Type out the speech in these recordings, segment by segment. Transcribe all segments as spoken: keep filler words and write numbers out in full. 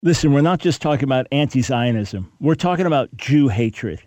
Listen, we're not just talking about anti-Zionism. We're talking about Jew hatred.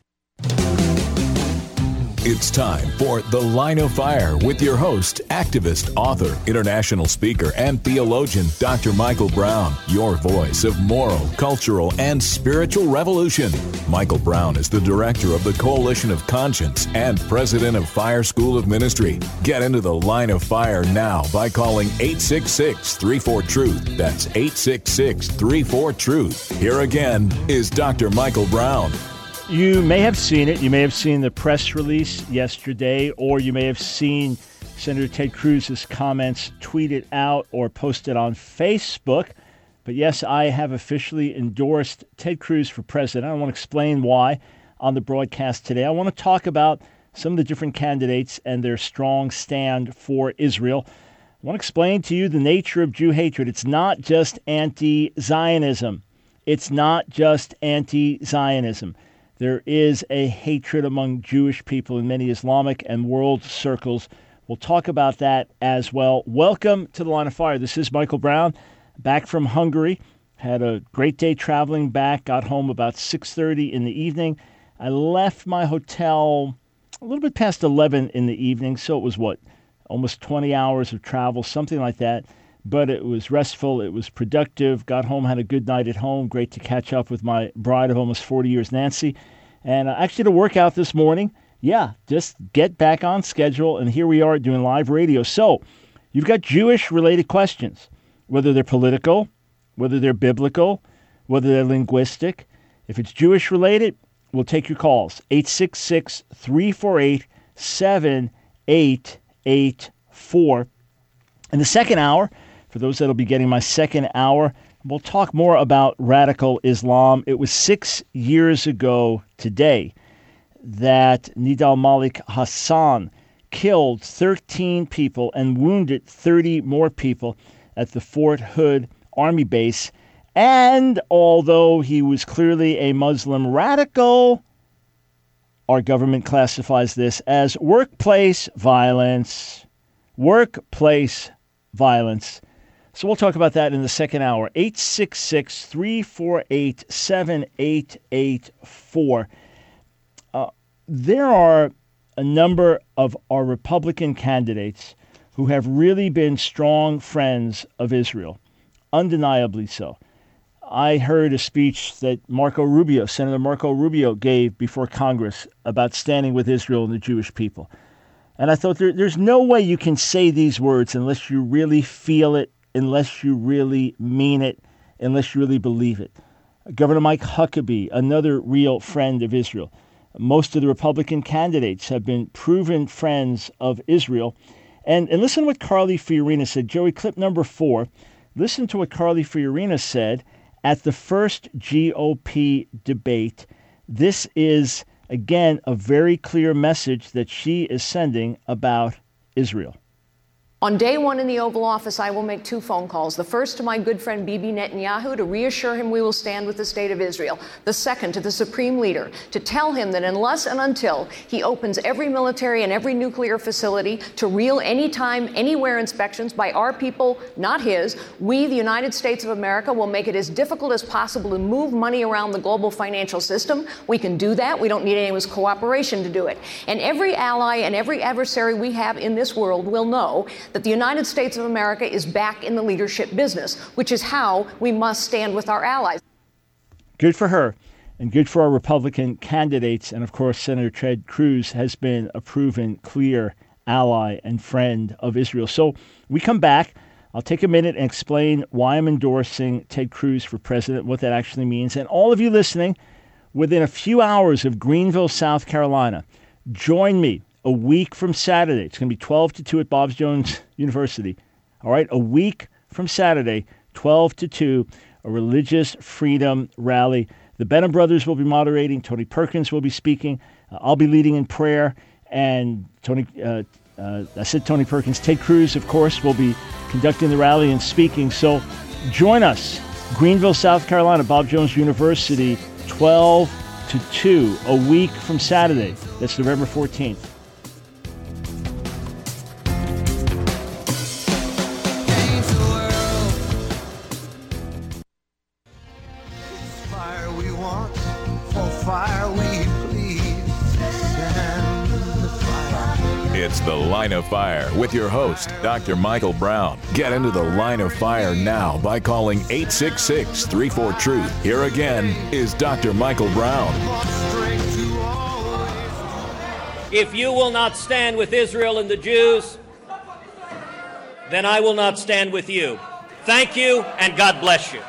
It's time for The Line of Fire with your host, activist, author, international speaker, and theologian, Doctor Michael Brown, your voice of moral, cultural, and spiritual revolution. Michael Brown is the director of the Coalition of Conscience and president of Fire School of Ministry. Get into The Line of Fire now by calling eight six six, three four, truth. That's eight six six, three four, truth. Here again is Doctor Michael Brown. You may have seen it. You may have seen the press release yesterday, or you may have seen Senator Ted Cruz's comments tweeted out or posted on Facebook. But yes, I have officially endorsed Ted Cruz for president. I want to explain why on the broadcast today. I want to talk about some of the different candidates and their strong stand for Israel. I want to explain to you the nature of Jew hatred. It's not just anti-Zionism. It's not just anti-Zionism. There is a hatred among Jewish people in many Islamic and world circles. We'll talk about that as well. Welcome to The Line of Fire. This is Michael Brown, back from Hungary. Had a great day traveling back. Got home about six thirty in the evening. I left my hotel a little bit past eleven in the evening, so it was, what, almost twenty hours of travel, something like that. But it was restful. It was productive. Got home, had a good night at home. Great to catch up with my bride of almost forty years, Nancy. And uh, actually to work out this morning. Yeah, just get back on schedule. And here we are doing live radio. So you've got Jewish-related questions, whether they're political, whether they're biblical, whether they're linguistic. If it's Jewish-related, we'll take your calls. eight six six, three four eight, seven eight eight four. In the second hour, for those that will be getting my second hour, we'll talk more about radical Islam. It was six years ago today that Nidal Malik Hassan killed thirteen people and wounded thirty more people at the Fort Hood Army base. And although he was clearly a Muslim radical, our government classifies this as workplace violence. Workplace violence. So we'll talk about that in the second hour. eight six six, three four eight, seven eight eight four. Uh, there are a number of our Republican candidates who have really been strong friends of Israel, undeniably so. I heard a speech that Marco Rubio, Senator Marco Rubio, gave before Congress about standing with Israel and the Jewish people. And I thought there, there's no way you can say these words unless you really feel it, unless you really mean it, unless you really believe it. Governor Mike Huckabee, another real friend of Israel. Most of the Republican candidates have been proven friends of Israel. And, and listen to what Carly Fiorina said. Joey, clip number four. Listen to what Carly Fiorina said at the first G O P debate. This is, again, a very clear message that she is sending about Israel. On day one in the Oval Office, I will make two phone calls. The first to my good friend Bibi Netanyahu to reassure him we will stand with the state of Israel. The second to the Supreme Leader to tell him that unless and until he opens every military and every nuclear facility to real anytime, anywhere inspections by our people, not his, we, the United States of America, will make it as difficult as possible to move money around the global financial system. We can do that. We don't need anyone's cooperation to do it. And every ally and every adversary we have in this world will know that the United States of America is back in the leadership business, which is how we must stand with our allies. Good for her, and good for our Republican candidates. And of course, Senator Ted Cruz has been a proven, clear ally and friend of Israel. So we come back. I'll take a minute and explain why I'm endorsing Ted Cruz for president, what that actually means. And all of you listening, within a few hours of Greenville, South Carolina, join me a week from Saturday. It's going to be twelve to two at Bob's Jones University. All right, a week from Saturday, twelve to two, a religious freedom rally. The Benham brothers will be moderating. Tony Perkins will be speaking. Uh, I'll be leading in prayer. And Tony, uh, uh, I said Tony Perkins. Ted Cruz, of course, will be conducting the rally and speaking. So join us, Greenville, South Carolina, Bob Jones University, twelve to two, a week from Saturday. That's November fourteenth. fire, we please stand the fire. It's The Line of Fire with your host, Doctor Michael Brown. Get into the Line of Fire now by calling eight six six, three four, truth. Here again is Doctor Michael Brown. If you will not stand with Israel and the Jews, then I will not stand with you. Thank you, and God bless you.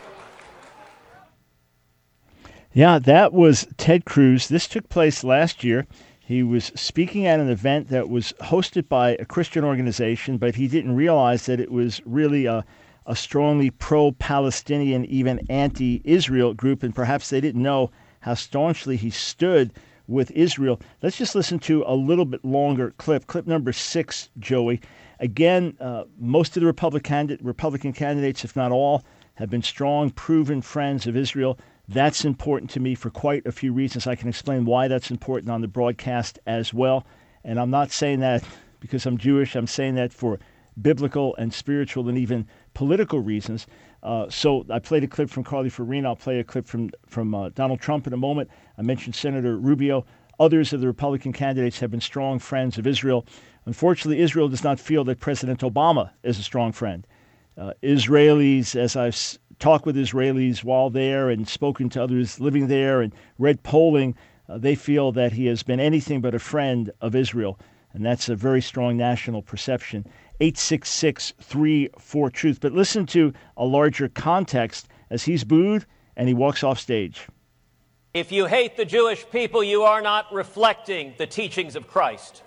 Yeah, that was Ted Cruz. This took place last year. He was speaking at an event that was hosted by a Christian organization, but he didn't realize that it was really a, a strongly pro-Palestinian, even anti-Israel group, and perhaps they didn't know how staunchly he stood with Israel. Let's just listen to a little bit longer clip, clip number six, Joey. Again, uh, most of the Republican, Republican candidates, if not all, have been strong, proven friends of Israel. That's important to me for quite a few reasons. I can explain why that's important on the broadcast as well. And I'm not saying that because I'm Jewish. I'm saying that for biblical and spiritual and even political reasons. Uh, so I played a clip from Carly Fiorina. I'll play a clip from, from uh, Donald Trump in a moment. I mentioned Senator Rubio. Others of the Republican candidates have been strong friends of Israel. Unfortunately, Israel does not feel that President Obama is a strong friend. Uh, Israelis, as I've s- talked with Israelis while there and spoken to others living there and read polling, uh, they feel that he has been anything but a friend of Israel. And that's a very strong national perception. eight six six, three four, truth. But listen to a larger context as he's booed and he walks off stage. If you hate the Jewish people, you are not reflecting the teachings of Christ.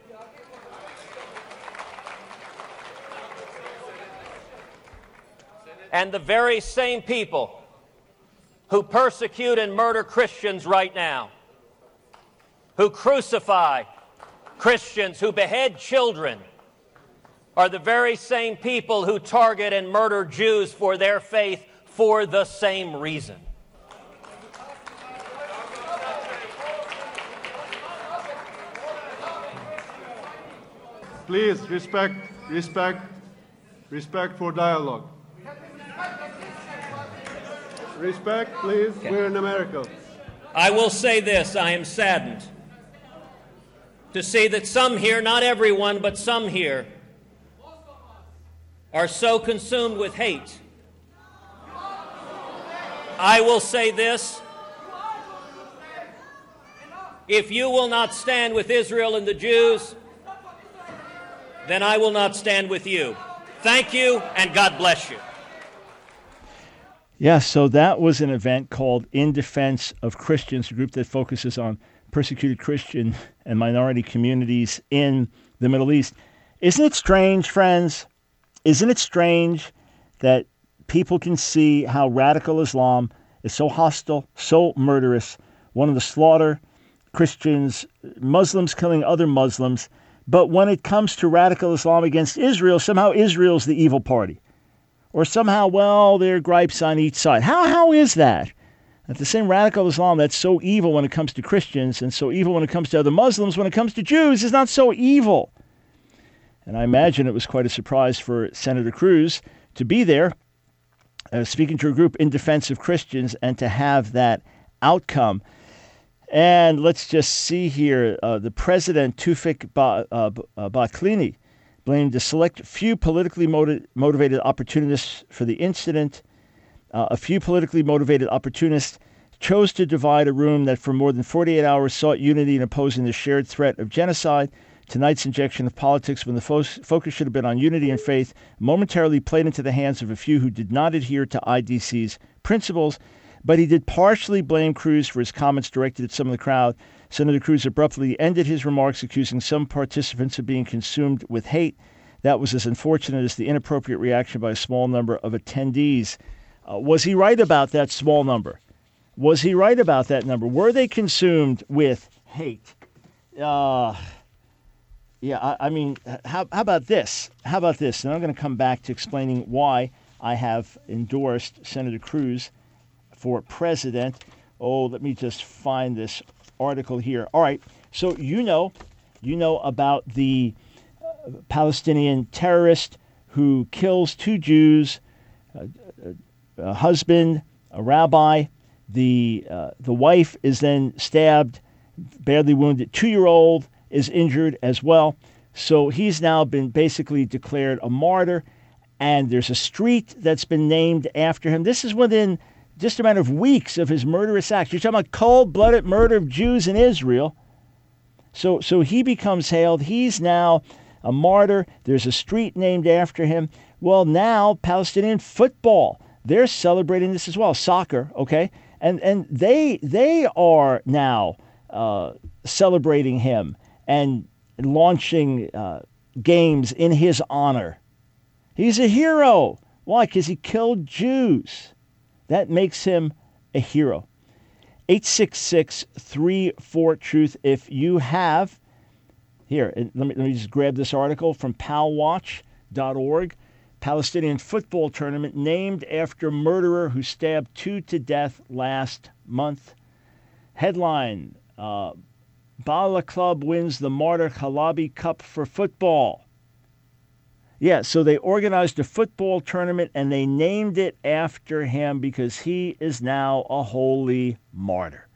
And the very same people who persecute and murder Christians right now, who crucify Christians, who behead children, are the very same people who target and murder Jews for their faith for the same reason. Please, respect, respect, respect for dialogue. Respect, please. Okay. We're in America. I will say this, I am saddened to see that some here, not everyone, but some here, are so consumed with hate. I will say this, if you will not stand with Israel and the Jews, then I will not stand with you. Thank you, and God bless you. Yeah, so that was an event called In Defense of Christians, a group that focuses on persecuted Christian and minority communities in the Middle East. Isn't it strange, friends? Isn't it strange that people can see how radical Islam is so hostile, so murderous, wanting to slaughter Christians, Muslims killing other Muslims, but when it comes to radical Islam against Israel, somehow Israel's the evil party. Or somehow, well, there are gripes on each side. How how is that? That the same radical Islam that's so evil when it comes to Christians and so evil when it comes to other Muslims, when it comes to Jews, is not so evil. And I imagine it was quite a surprise for Senator Cruz to be there, uh, speaking to a group in defense of Christians, and to have that outcome. And let's just see here, uh, the president, Tufik ba- uh, uh, Baklini, blamed a select few politically motiv- motivated opportunists for the incident. Uh, a few politically motivated opportunists chose to divide a room that for more than forty-eight hours sought unity in opposing the shared threat of genocide. Tonight's injection of politics, when the fo- focus should have been on unity and faith, momentarily played into the hands of a few who did not adhere to I D C's principles. But he did partially blame Cruz for his comments directed at some of the crowd. Senator Cruz abruptly ended his remarks, accusing some participants of being consumed with hate. That was as unfortunate as the inappropriate reaction by a small number of attendees. Uh, was he right about that small number? Was he right about that number? Were they consumed with hate? Uh, yeah, I, I mean, how, how about this? How about this? And I'm going to come back to explaining why I have endorsed Senator Cruz for president. Oh, let me just find this article here. All right, so you know, you know about the uh, Palestinian terrorist who kills two Jews, a, a, a husband, a rabbi, The uh, the wife is then stabbed, badly wounded. Two-year-old is injured as well. So he's now been basically declared a martyr, and there's a street that's been named after him. This is within just a matter of weeks of his murderous acts. You're talking about cold-blooded murder of Jews in Israel. So, so he becomes hailed. He's now a martyr. There's a street named after him. Well, now Palestinian football, they're celebrating this as well. Soccer, okay? And and they they are now uh, celebrating him and launching uh, games in his honor. He's a hero. Why? Because he killed Jews. That makes him a hero. eight six six, three four, truth. If you have, here, let me, let me just grab this article from pal watch dot org. Palestinian football tournament named after murderer who stabbed two to death last month. Headline, uh, Bala Club wins the Martyr Halabi Cup for football. Yeah, so they organized a football tournament and they named it after him because he is now a holy martyr.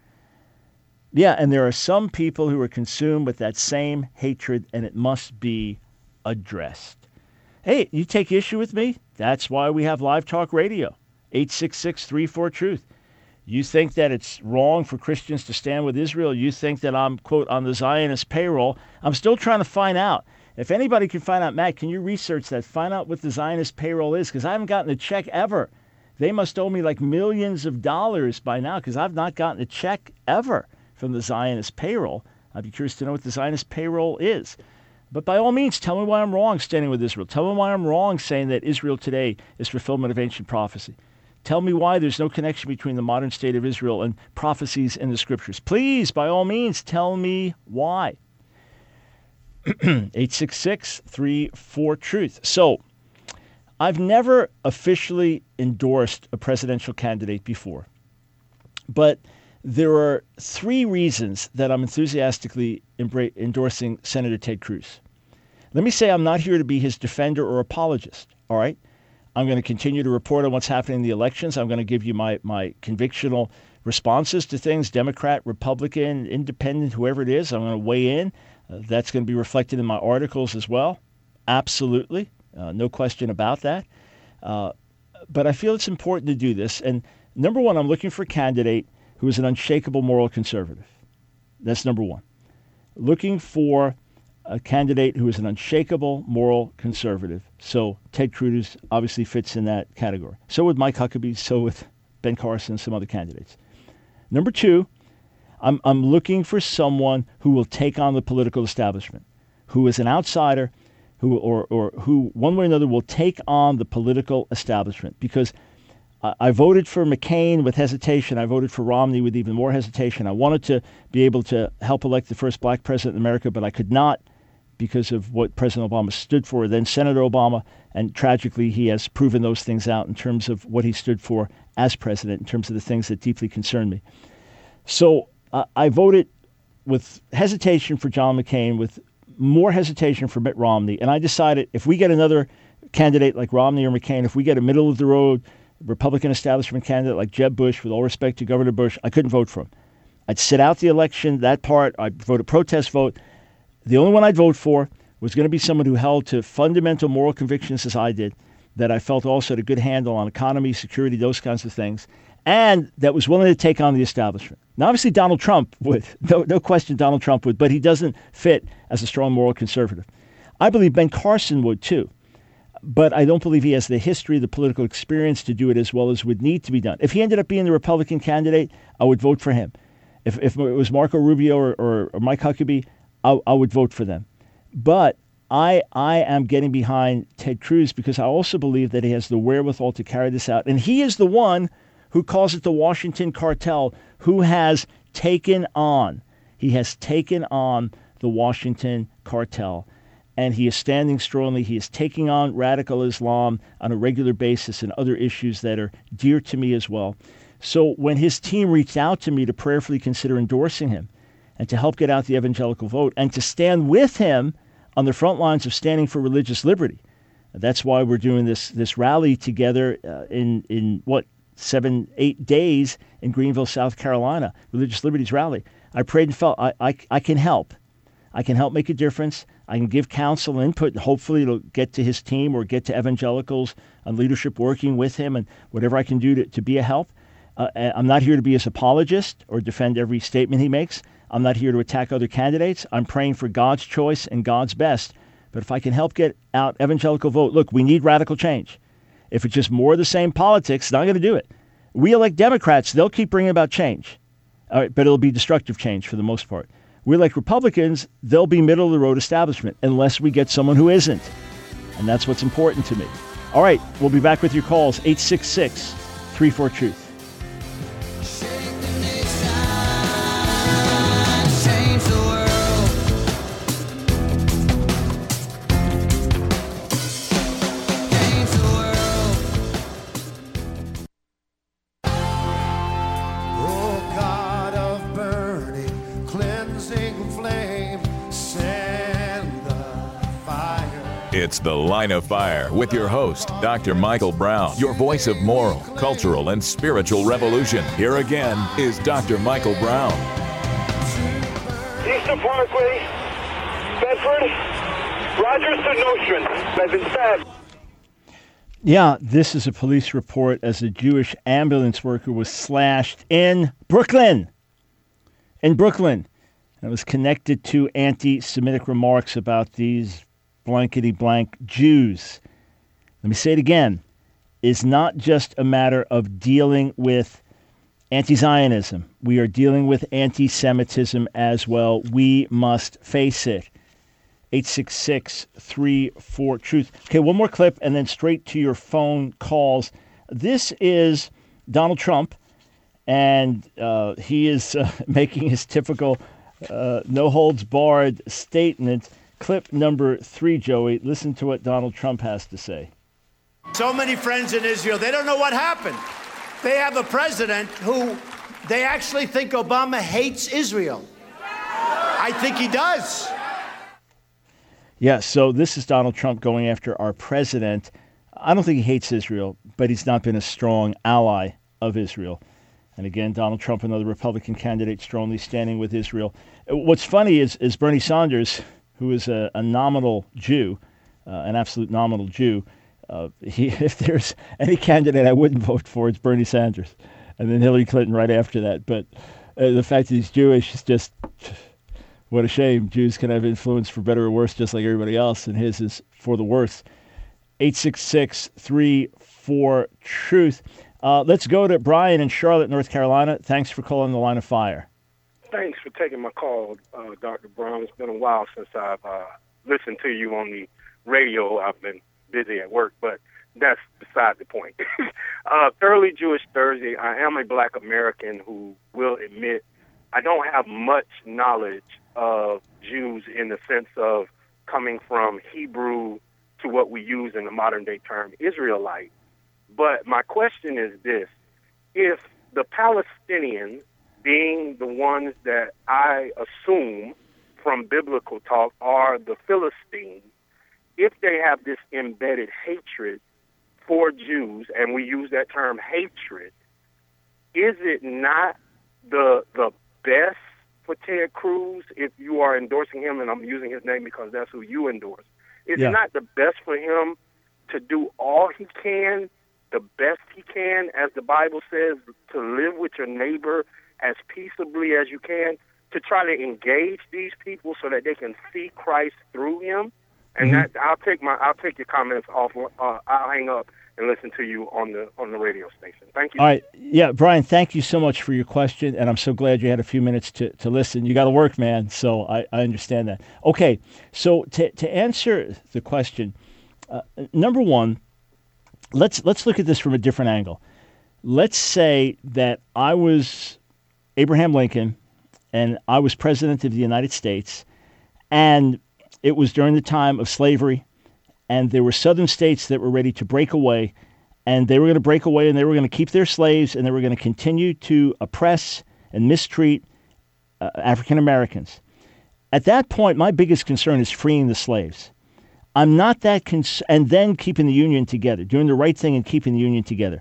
Yeah, and there are some people who are consumed with that same hatred, and it must be addressed. Hey, you take issue with me? That's why we have Live Talk Radio, eight six six, three four, truth. You think that it's wrong for Christians to stand with Israel? You think that I'm, quote, on the Zionist payroll? I'm still trying to find out. If anybody can find out, Matt, can you research that? Find out what the Zionist payroll is, because I haven't gotten a check ever. They must owe me like millions of dollars by now, because I've not gotten a check ever from the Zionist payroll. I'd be curious to know what the Zionist payroll is. But by all means, tell me why I'm wrong standing with Israel. Tell me why I'm wrong saying that Israel today is fulfillment of ancient prophecy. Tell me why there's no connection between the modern state of Israel and prophecies in the scriptures. Please, by all means, tell me why. eight six six, three four, truth. So, I've never officially endorsed a presidential candidate before, but there are three reasons that I'm enthusiastically embra- endorsing Senator Ted Cruz. Let me say I'm not here to be his defender or apologist, all right? I'm going to continue to report on what's happening in the elections. I'm going to give you my, my convictional responses to things, Democrat, Republican, Independent, whoever it is. I'm going to weigh in. Uh, that's going to be reflected in my articles as well. Absolutely. Uh, no question about that. Uh, but I feel it's important to do this. And number one, I'm looking for a candidate who is an unshakable moral conservative. That's number one. Looking for a candidate who is an unshakable moral conservative. So Ted Cruz obviously fits in that category. So would Mike Huckabee, so with Ben Carson, some other candidates. Number two, I'm, I'm looking for someone who will take on the political establishment, who is an outsider, who or, or who one way or another will take on the political establishment. Because I, I voted for McCain with hesitation. I voted for Romney with even more hesitation. I wanted to be able to help elect the first black president in America, but I could not because of what President Obama stood for, then Senator Obama, and tragically he has proven those things out in terms of what he stood for as president, in terms of the things that deeply concern me. So uh, I voted with hesitation for John McCain, with more hesitation for Mitt Romney, and I decided if we get another candidate like Romney or McCain, if we get a middle-of-the-road Republican establishment candidate like Jeb Bush, with all respect to Governor Bush, I couldn't vote for him. I'd sit out the election, that part, I'd vote a protest vote. The only one I'd vote for was going to be someone who held to fundamental moral convictions as I did, that I felt also had a good handle on economy, security, those kinds of things, and that was willing to take on the establishment. Now, obviously, Donald Trump would. No, no question Donald Trump would, but he doesn't fit as a strong moral conservative. I believe Ben Carson would, too. But I don't believe he has the history, the political experience to do it as well as would need to be done. If he ended up being the Republican candidate, I would vote for him. If, if it was Marco Rubio or, or, or Mike Huckabee, I, I would vote for them. But I I am getting behind Ted Cruz because I also believe that he has the wherewithal to carry this out. And he is the one who calls it the Washington cartel, who has taken on, he has taken on the Washington cartel. And he is standing strongly. He is taking on radical Islam on a regular basis and other issues that are dear to me as well. So when his team reached out to me to prayerfully consider endorsing him and to help get out the evangelical vote and to stand with him on the front lines of standing for religious liberty, that's why we're doing this this rally together uh, in, in what, seven, eight days in Greenville, South Carolina, Religious Liberties Rally. I prayed and felt I, I, I can help. I can help make a difference. I can give counsel and input. Hopefully it'll get to his team or get to evangelicals on leadership working with him and whatever I can do to, to be a help. Uh, I'm not here to be his apologist or defend every statement he makes. I'm not here to attack other candidates. I'm praying for God's choice and God's best. But if I can help get out evangelical vote, look, we need radical change. If it's just more of the same politics, not going to do it. We elect Democrats, they'll keep bringing about change. All right, but it'll be destructive change for the most part. We elect Republicans, they'll be middle-of-the-road establishment unless we get someone who isn't. And that's what's important to me. All right, we'll be back with your calls, eight six six, three four, truth. It's The Line of Fire with your host, Doctor Michael Brown, your voice of moral, cultural, and spiritual revolution. Here again is Doctor Michael Brown. Eastern Parkway, Bedford, Rogers to Nostrand. I've been stabbed. Yeah, this is a police report as a Jewish ambulance worker was slashed in Brooklyn. In Brooklyn. And it was connected to anti-Semitic remarks about these blankety-blank Jews. Let me say it again. Is not just a matter of dealing with anti-Zionism. We are dealing with anti-Semitism as well. We must face it. eight six six, three four, truth. Okay, one more clip and then straight to your phone calls. This is Donald Trump, and uh, he is uh, making his typical uh, no-holds-barred statement. Clip number three, Joey. Listen to what Donald Trump has to say. So many friends in Israel, they don't know what happened. They have a president who they actually think Obama hates Israel. I think he does. Yeah, so this is Donald Trump going after our president. I don't think he hates Israel, but he's not been a strong ally of Israel. And again, Donald Trump, another Republican candidate, strongly standing with Israel. What's funny is, is Bernie Sanders, who is a, a nominal Jew, uh, an absolute nominal Jew, uh, he, if there's any candidate I wouldn't vote for, it's Bernie Sanders. And then Hillary Clinton right after that. But uh, the fact that he's Jewish is just, what a shame. Jews can have influence for better or worse, just like everybody else, and his is for the worse. eight six six, three four, truth. Uh, let's go to Brian in Charlotte, North Carolina. Thanks for calling The Line of Fire. Thanks for taking my call, uh, Doctor Brown. It's been a while since I've uh, listened to you on the radio. I've been busy at work, but that's beside the point. uh, Thoroughly Jewish Thursday. I am a black American who will admit I don't have much knowledge of Jews in the sense of coming from Hebrew to what we use in the modern day term Israelite. But my question is this. If the Palestinians, being the ones that I assume from biblical talk are the Philistines, if they have this embedded hatred for Jews, and we use that term hatred, is it not the the best for Ted Cruz, if you are endorsing him, and I'm using his name because that's who you endorse, is yeah. it not the best for him to do all he can, the best he can, as the Bible says, to live with your neighbor as peaceably as you can, to try to engage these people so that they can see Christ through him? And mm-hmm. that I'll take my I'll take your comments off. Uh, I'll hang up and listen to you on the on the radio station. Thank you. All right, yeah, Brian. Thank you so much for your question, and I'm so glad you had a few minutes to, to listen. You got to work, man. So I, I understand that. Okay, so to to answer the question, uh, number one, let's let's look at this from a different angle. Let's say that I was Abraham Lincoln, and I was president of the United States, and it was during the time of slavery, and there were southern states that were ready to break away, and they were going to break away, and they were going to keep their slaves, and they were going to continue to oppress and mistreat uh, African Americans. At that point, my biggest concern is freeing the slaves. I'm not that cons- and then keeping the Union together, doing the right thing and keeping the Union together.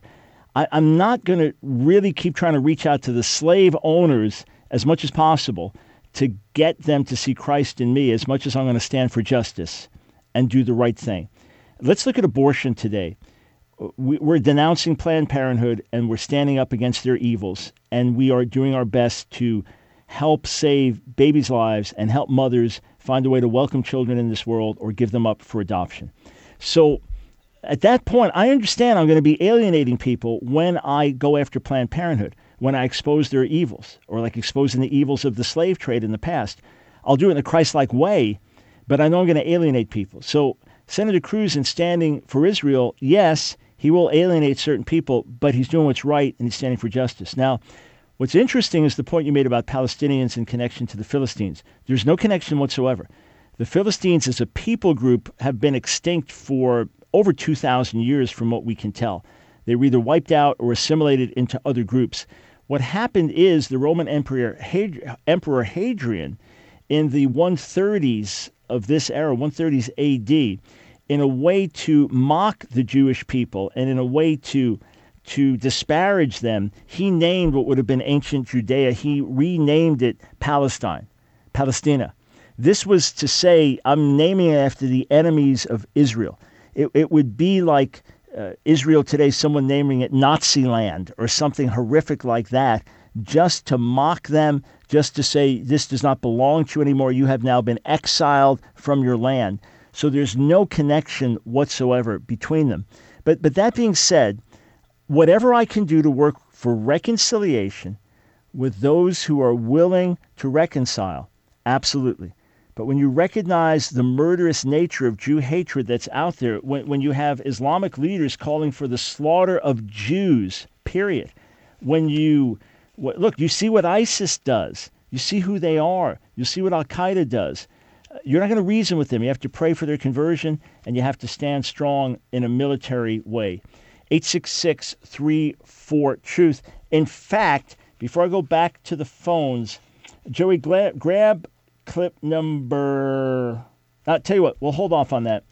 I, I'm not going to really keep trying to reach out to the slave owners as much as possible to get them to see Christ in me, as much as I'm going to stand for justice and do the right thing. Let's look at abortion today. We, we're denouncing Planned Parenthood, and we're standing up against their evils, and we are doing our best to help save babies' lives and help mothers find a way to welcome children in this world or give them up for adoption. So at that point, I understand I'm going to be alienating people when I go after Planned Parenthood, when I expose their evils, or like exposing the evils of the slave trade in the past. I'll do it in a Christ-like way, but I know I'm going to alienate people. So Senator Cruz, in standing for Israel, yes, he will alienate certain people, but he's doing what's right and he's standing for justice. Now, what's interesting is the point you made about Palestinians in connection to the Philistines. There's no connection whatsoever. The Philistines as a people group have been extinct for over two thousand years from what we can tell. They were either wiped out or assimilated into other groups. What happened is the Roman Emperor, Had- Emperor Hadrian, in the one thirties of this era, one thirties A D, in a way to mock the Jewish people and in a way to to disparage them, he named what would have been ancient Judea. He renamed it Palestine, Palestina. This was to say, I'm naming it after the enemies of Israel. It, it would be like uh, Israel today, someone naming it Nazi land or something horrific like that, just to mock them, just to say this does not belong to you anymore. You have now been exiled from your land. So there's no connection whatsoever between them. But but that being said, whatever I can do to work for reconciliation with those who are willing to reconcile, absolutely. But when you recognize the murderous nature of Jew hatred that's out there, when, when you have Islamic leaders calling for the slaughter of Jews, period, when you, look, you see what ISIS does, you see who they are, you see what Al-Qaeda does. You're not going to reason with them. You have to pray for their conversion, and you have to stand strong in a military way. eight six six, three four, truth. In fact, before I go back to the phones, Joey, gra- grab clip number... I'll tell you what, we'll hold off on that.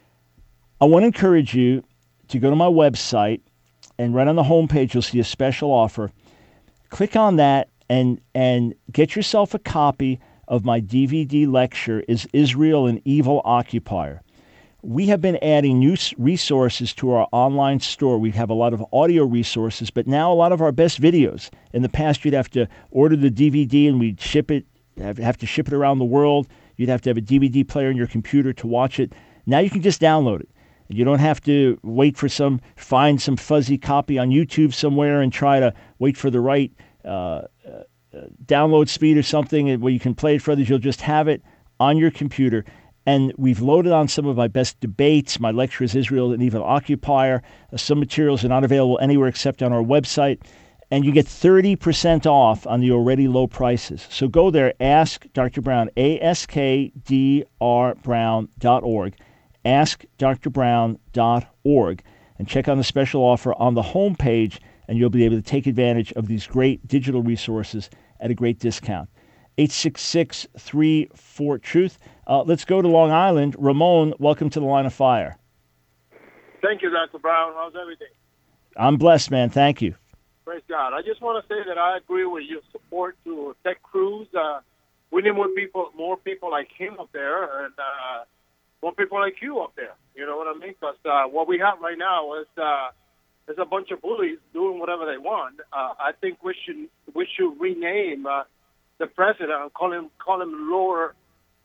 I want to encourage you to go to my website, and right on the homepage, you'll see a special offer. Click on that and and get yourself a copy of my D V D lecture, Is Israel an Evil Occupier? We have been adding new resources to our online store. We have a lot of audio resources, but now a lot of our best videos. In the past, you'd have to order the D V D and we'd ship it, have to ship it around the world. You'd have to have a D V D player in your computer to watch it. Now you can just download it. You don't have to wait for some, find some fuzzy copy on YouTube somewhere and try to wait for the right uh, uh, download speed or something where you can play it for others. You'll just have it on your computer. And we've loaded on some of my best debates. My lecture is Israel an Evil Occupier. Uh, some materials are not available anywhere except on our website. And you get thirty percent off on the already low prices. So go there, ask Doctor Brown, A S K D R Brown dot org. ask Dr Brown dot org. And check on the special offer on the homepage, and you'll be able to take advantage of these great digital resources at a great discount. eight six six, three four, truth. Uh, let's go to Long Island. Ramon, welcome to the Line of Fire. Thank you, Doctor Brown. How's everything? I'm blessed, man. Thank you. Praise God. I just want to say that I agree with your support to Ted Cruz. Uh, we need more people, more people like him up there, and uh, more people like you up there. You know what I mean? Because uh, what we have right now is uh, is a bunch of bullies doing whatever they want. Uh, I think we should we should rename uh, the president and call him call him Lord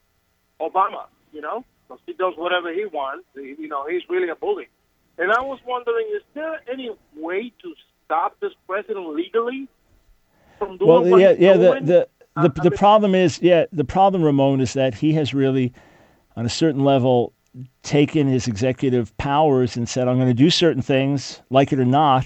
Obama. You know, because he does whatever he wants. He, you know, he's really a bully. And I was wondering, is there any way to stop this president legally from doing well, what yeah, he's yeah. doing? The the the, Uh, the problem is, yeah, the problem, Ramon, is that he has really, on a certain level, taken his executive powers and said, "I'm going to do certain things, like it or not."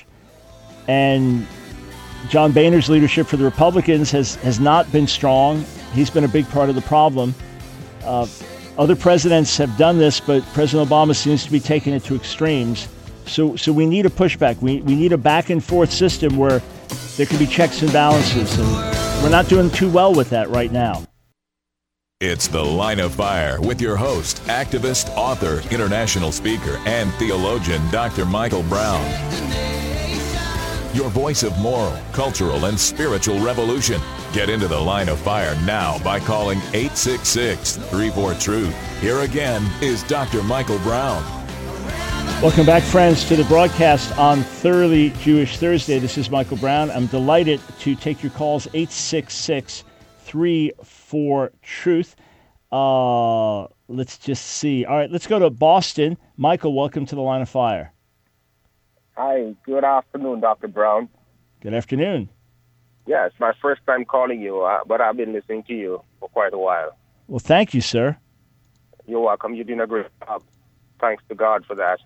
And John Boehner's leadership for the Republicans has has not been strong. He's been a big part of the problem. Uh, other presidents have done this, but President Obama seems to be taking it to extremes. So so we need a pushback. We we need a back and forth system where there can be checks and balances. And we're not doing too well with that right now. It's The Line of Fire with your host, activist, author, international speaker, and theologian, Doctor Michael Brown. your voice of moral, cultural, and spiritual revolution. Get into the Line of Fire now by calling eight six six, three four, truth. Here again is Doctor Michael Brown. Welcome back, friends, to the broadcast on Thoroughly Jewish Thursday. This is Michael Brown. I'm delighted to take your calls, eight six six, three four, truth. Uh, let's just see. All right, let's go to Boston. Michael, welcome to the Line of Fire. Hi, good afternoon, Doctor Brown. Good afternoon. Yeah, it's my first time calling you, uh, but I've been listening to you for quite a while. Well, thank you, sir. You're welcome. You're doing a great job. Thanks to God for that.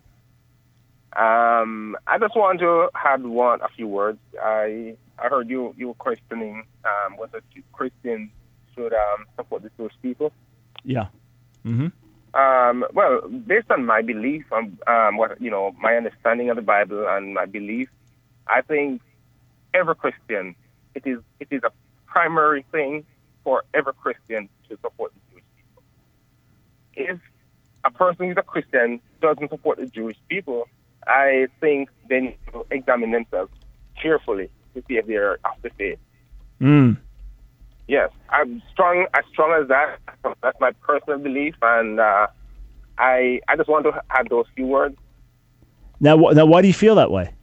Um, I just want to add one a few words. I I heard you you were questioning um, whether Christians should um, support the Jewish people. Yeah. Mm-hmm. Um, well, based on my belief, um, um, what you know, my understanding of the Bible and my belief, I think every Christian, it is it is a primary thing for every Christian to support the Jewish people. If a person who's a Christian doesn't support the Jewish people, I think they need to examine themselves carefully to see if they're of the faith. Mm. Yes, I'm strong, as strong as that. That's my personal belief, and uh, I I just want to add those few words. Now, wh- now, why do you feel that way?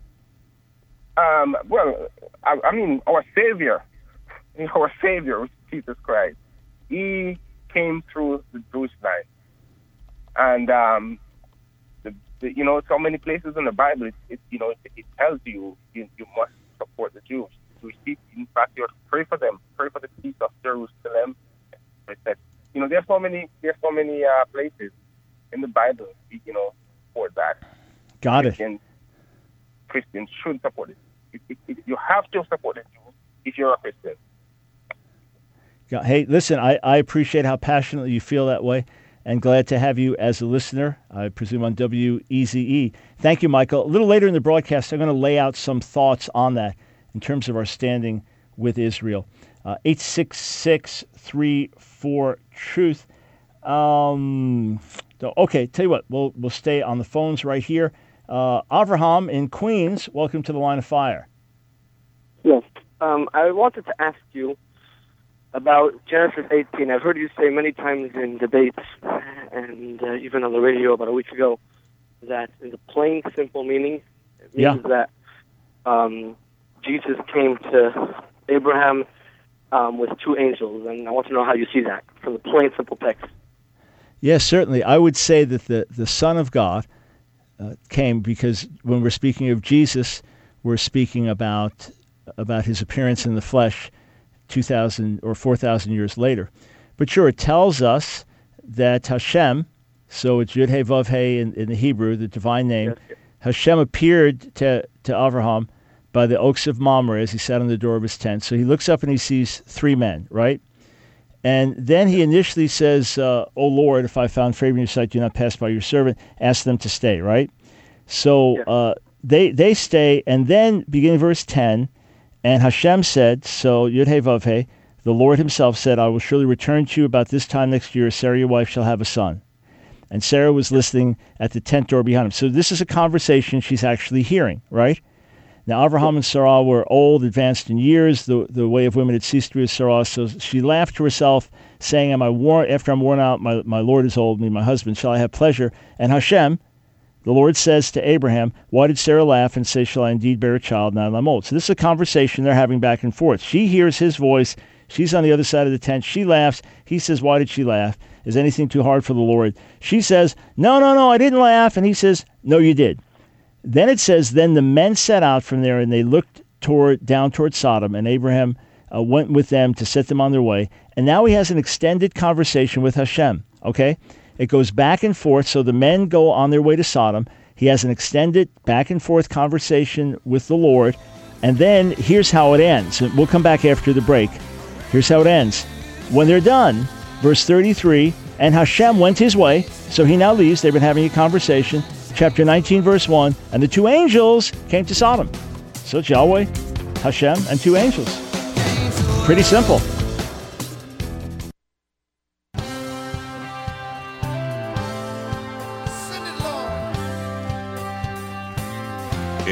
Um, well, I, I mean, our Savior, our Savior, Jesus Christ, He came through the Jewish line, and um, the, the, you know, so many places in the Bible, it, it you know, it, it tells you, you you must support the Jews. Jewish people. In fact, you have to pray for them. Pray for the peace of Jerusalem. You know, there's so many, there's so many uh, places in the Bible, you know, for that. Got Christians, it. Christians should support it. It, it, it. You have to support it if you're a Christian. Yeah. Hey, listen, I, I appreciate how passionately you feel that way, and glad to have you as a listener, I presume on W E Z E. Thank you, Michael. A little later in the broadcast, I'm going to lay out some thoughts on that in terms of our standing with Israel. Uh, eight six six, three four, truth. Um, so, okay, tell you what, we'll we'll stay on the phones right here. Uh, Avraham in Queens, welcome to the Line of Fire. Yes. Um, I wanted to ask you about Genesis eighteen. I've heard you say many times in debates and uh, even on the radio about a week ago that in the plain, simple meaning, it means yeah. that um, Jesus came to Abraham um, with two angels, and I want to know how you see that from the plain, simple text. Yes, certainly. I would say that the, the Son of God uh, came because when we're speaking of Jesus, we're speaking about about his appearance in the flesh two thousand or four thousand years later. But sure, it tells us that Hashem, so it's Yud He Vav He in, in the Hebrew, the divine name, yes, yes. Hashem appeared to, to Avraham by the oaks of Mamre as he sat on the door of his tent. So he looks up and he sees three men, right? And then he initially says, uh, "O Lord, if I found favor in your sight, do not pass by your servant." Ask them to stay, right? So yeah. uh, they they stay, and then beginning verse ten, and Hashem said, so Yud He Vav He, the Lord himself said, "I will surely return to you about this time next year. Sarah, your wife, shall have a son." And Sarah was listening at the tent door behind him. So this is a conversation she's actually hearing, right? Now, Avraham and Sarah were old, advanced in years. The the way of women had ceased to be with Sarah. So she laughed to herself, saying, Am I worn, after I'm worn out, my, my Lord is old, me, my husband, shall I have pleasure? And Hashem, the Lord says to Abraham, why did Sarah laugh and say, shall I indeed bear a child now that I'm old? So this is a conversation they're having back and forth. She hears his voice. She's on the other side of the tent. She laughs. He says, why did she laugh? Is anything too hard for the Lord? She says, no, no, no, I didn't laugh. And he says, no, you did. Then it says, then the men set out from there, and they looked toward down toward Sodom, and Abraham uh, went with them to set them on their way. And now he has an extended conversation with Hashem, okay? It goes back and forth, so the men go on their way to Sodom. He has an extended back and forth conversation with the Lord, and then here's how it ends. We'll come back after the break. Here's how it ends. When they're done, verse thirty-three, and Hashem went his way, so he now leaves. They've been having a conversation. Chapter nineteen, verse one, and the two angels came to Sodom. So it's Yahweh, Hashem, and two angels. Pretty simple.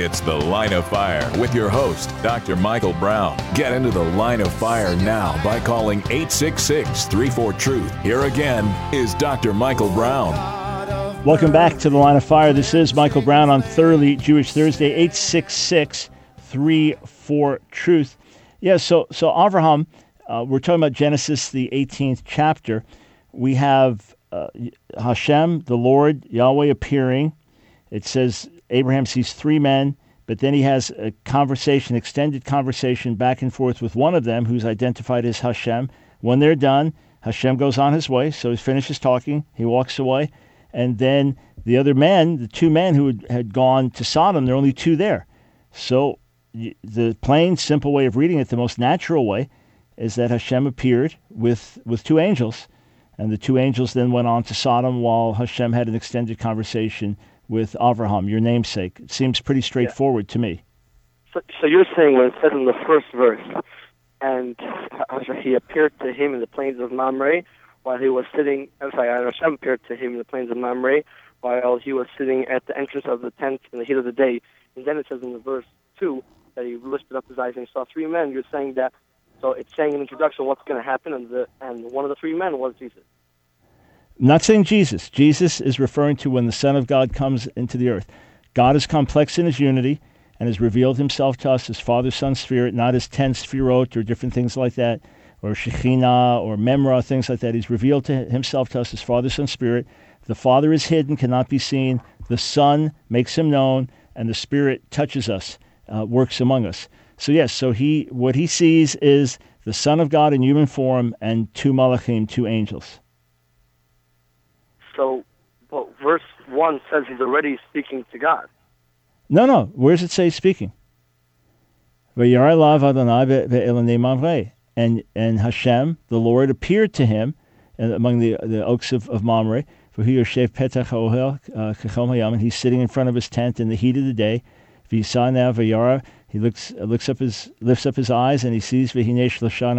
It's The Line of Fire with your host, Doctor Michael Brown. Get into the Line of Fire now by calling eight six six, three four, truth. Here again is Doctor Michael Brown. Welcome back to The Line of Fire. This is Michael Brown on Thoroughly Jewish Thursday, eight six six, three four, truth. Yeah, so, so Avraham, uh, we're talking about Genesis, the eighteenth chapter. We have uh, Hashem, the Lord, Yahweh appearing. It says Abraham sees three men, but then he has a conversation, extended conversation back and forth with one of them who's identified as Hashem. When they're done, Hashem goes on his way, so he finishes talking, he walks away, and then the other men, the two men who had, had gone to Sodom, there are only two there. So the plain, simple way of reading it, the most natural way, is that Hashem appeared with, with two angels, and the two angels then went on to Sodom while Hashem had an extended conversation with Avraham, your namesake. It seems pretty straightforward yeah. to me. So, so you're saying when it says in the first verse, and he appeared to him in the plains of Mamre while he was sitting, I'm sorry, Hashem appeared to him in the plains of Mamre while he was sitting at the entrance of the tent in the heat of the day. And then it says in the verse two that he lifted up his eyes and saw three men. You're saying that, so it's saying in introduction what's going to happen, and the and one of the three men was Jesus. I'm not saying Jesus. Jesus is referring to when the Son of God comes into the earth. God is complex in his unity and has revealed himself to us as Father, Son, Spirit, not as ten Sfirot or different things like that, or Shekhinah or Memra, things like that. He's revealed to himself to us as Father, Son, Spirit. The Father is hidden, cannot be seen. The Son makes him known, and the Spirit touches us, uh, works among us. So yes, so he what he sees is the Son of God in human form and two malachim, two angels. So, well, verse one says he's already speaking to God. No, no. Where does it say he's speaking? And and Hashem, the Lord, appeared to him among the the oaks of, of Mamre. And he's sitting in front of his tent in the heat of the day. He looks looks up his lifts up his eyes and he sees and he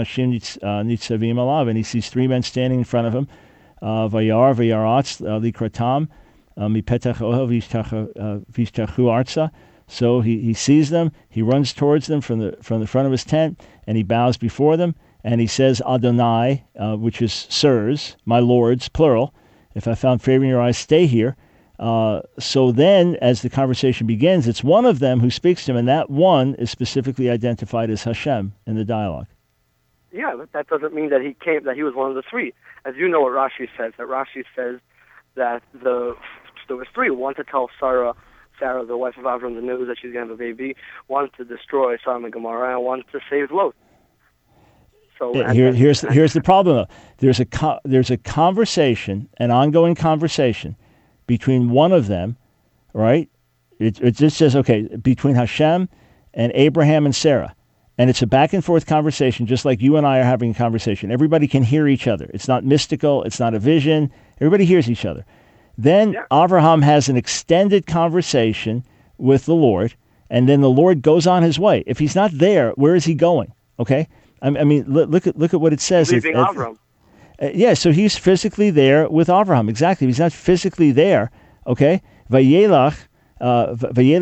sees three men standing in front of him. Vayar vayaratz likratam mipetach ohel vishtachu arza. So he, he sees them, he runs towards them from the from the front of his tent, and he bows before them, and he says Adonai, uh, which is sirs, my lords, plural. If I found favor in your eyes, stay here. Uh, so then, as the conversation begins, it's one of them who speaks to him, and that one is specifically identified as Hashem in the dialogue. Yeah, but that doesn't mean that he came, that he was one of the three. As you know what Rashi says, that Rashi says that the there was three. One to tell Sarah, Sarah, the wife of Avram, the news that she's going to have a baby. One to destroy Sodom and Gomorrah, and one to save Lot. So yeah, here, here's the, here's the problem though. There's a co- there's a conversation, an ongoing conversation between one of them, right? It, it just says okay between Hashem and Abraham and Sarah. And it's a back and forth conversation, just like you and I are having a conversation. Everybody can hear each other. It's not mystical. It's not a vision. Everybody hears each other. Then yeah. Avraham has an extended conversation with the Lord, and then the Lord goes on his way. If he's not there, where is he going? Okay, I, I mean, look, look at look at what it says. Leaving if, Avram. Uh, yeah, so he's physically there with Avraham. Exactly. If he's not physically there, okay. Vayelach. Uh, so he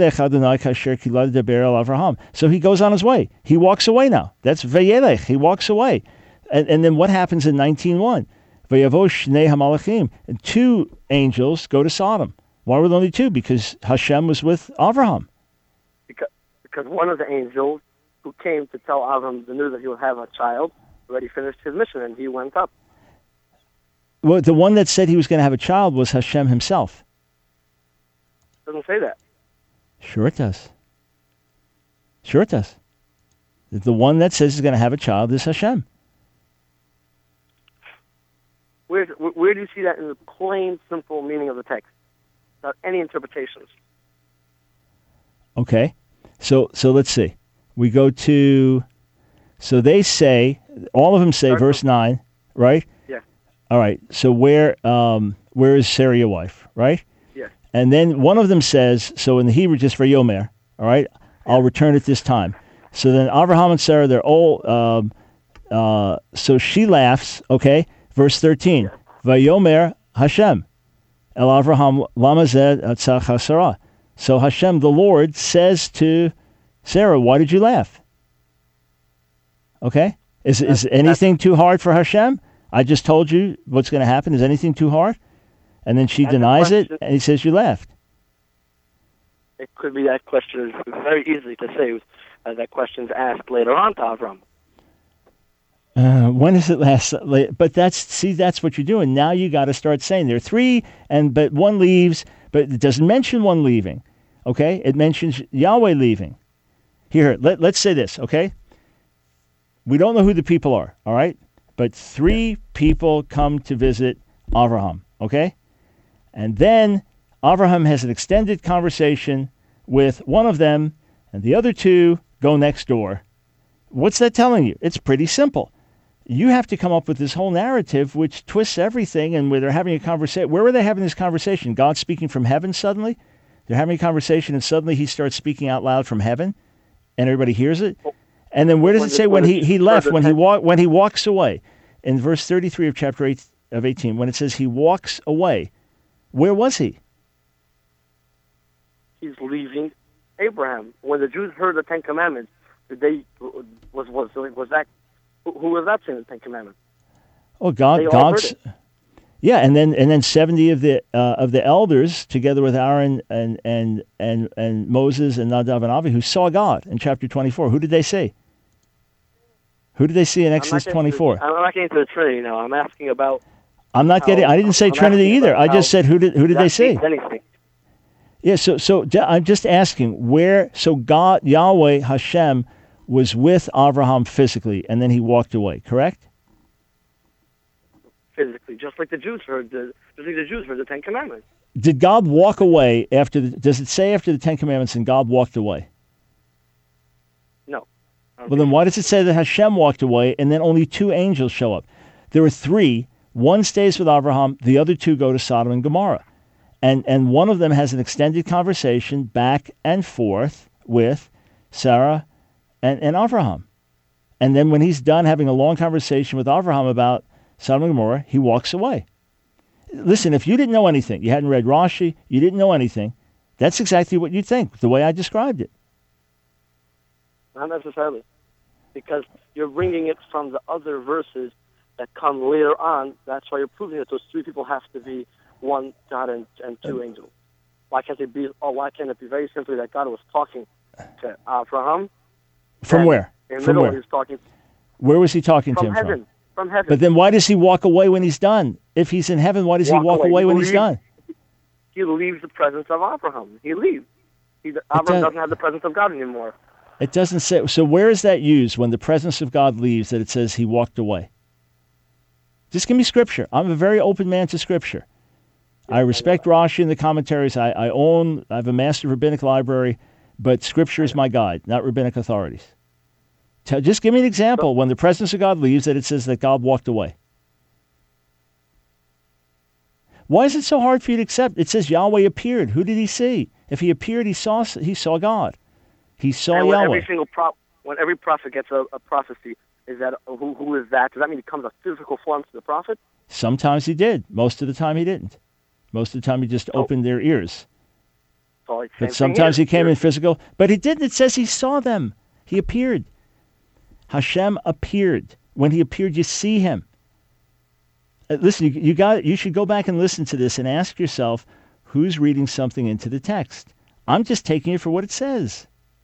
goes on his way. He walks away now. That's Vayelech. He walks away. And, and then what happens in nineteen one? And two angels go to Sodom. Why were there only two? Because Hashem was with Avraham. Because, because one of the angels who came to tell Avram the news that he would have a child already finished his mission and he went up. Well, the one that said he was going to have a child was Hashem himself. Doesn't say that. Sure it does. Sure it does. The one that says he's going to have a child is Hashem. Where, where do you see that in the plain, simple meaning of the text? Without any interpretations. Okay. So so let's see. We go to, so they say, all of them say, Start verse nine, right? Yeah. All right. So where um, where is Sarah your wife, right? And then one of them says, so in the Hebrew, just for Yomer, all right, I'll return at this time. So then Avraham and Sarah, they're all, um, uh, so she laughs, okay, verse thirteen, Vayomer Hashem, El Avraham Lamazed Atzach HaSarah. So Hashem, the Lord, says to Sarah, why did you laugh? Okay? Is, is anything too hard for Hashem? I just told you what's going to happen. Is anything too hard? And then she That's denies a it, question. and he says you laughed. It could be that question is very easy to say uh, that question's asked later on to Avram. Uh, when is it last? But that's see, that's what you're doing. Now you got to start saying there are three, and but one leaves, but it doesn't mention one leaving. Okay, it mentions Yahweh leaving. Here, let, let's say this. Okay, we don't know who the people are. All right, but three people come to visit Abraham. Okay, and then Abraham has an extended conversation with one of them, and the other two go next door. What's that telling you? It's pretty simple. You have to come up with this whole narrative which twists everything, and where they're having a conversation. Where were they having this conversation? God speaking from heaven suddenly? They're having a conversation, and suddenly he starts speaking out loud from heaven, and everybody hears it? And then where does it say when he, he left, when he walk, when he walks away? In verse thirty-three of chapter eight of eighteen, when it says he walks away, where was he? He's leaving Abraham. When the Jews heard the Ten Commandments, did they was was was that who was that saying the Ten Commandments? Oh, God, They all God's, heard it. yeah, and then and then seventy of the uh, of the elders, together with Aaron and and and and Moses and Nadav and Avi, who saw God in chapter twenty-four. Who did they see? Who did they see in Exodus twenty-four? I'm not getting to the Trinity now. I'm asking about. I'm not getting. I didn't say I'm Trinity asking either. I about just said who did who did that they see? means anything. Yeah, so so ju- I'm just asking where. So God, Yahweh, Hashem, was with Abraham physically, and then he walked away. Correct? Physically, just like the Jews heard the just like the Jews heard the Ten Commandments. Did God walk away after? The, does it say after the Ten Commandments and God walked away? No. Well, then why does it say that Hashem walked away and then only two angels show up? There were three. One stays with Abraham. The other two go to Sodom and Gomorrah. And and one of them has an extended conversation back and forth with Sarah and, and Abraham. And then when he's done having a long conversation with Abraham about Sodom and Gomorrah, he walks away. Listen, if you didn't know anything, you hadn't read Rashi, you didn't know anything, that's exactly what you'd think, the way I described it. Not necessarily, because you're bringing it from the other verses that come later on. That's why you're proving that those three people have to be one God and, and two angels. Why can't it be? Or why can't it be very simply that God was talking to Abraham? From where? In the From middle, where? he was talking Where was he talking to from him heaven. from? From heaven. But then why does he walk away when he's done? If he's in heaven, why does Walk he walk away. away He when he's leaves- done? He leaves the presence of Abraham. He leaves. He, Abraham does- doesn't have the presence of God anymore. It doesn't say. So where is that used when the presence of God leaves that it says he walked away? Just give me scripture. I'm a very open man to scripture. I respect Rashi and the commentaries. I, I own, I have a master rabbinic library, but scripture is my guide, not rabbinic authorities. Tell, just give me an example when the presence of God leaves that it says that God walked away. Why is it so hard for you to accept? It says Yahweh appeared. Who did he see? If he appeared, he saw he saw God. He saw and when Yahweh. every single prop, when every prophet gets a, a prophecy, is that who who is that? Does that mean he comes a physical form to the prophet? Sometimes he did. Most of the time he didn't. Most of the time he just Oh. opened their ears. So it's But same thing sometimes here. he came in physical. But he didn't. It says he saw them. He appeared. Hashem appeared. When he appeared, you see him. Uh, listen, you, you got. You should go back and listen to this and ask yourself, who's reading something into the text? I'm just taking it for what it says.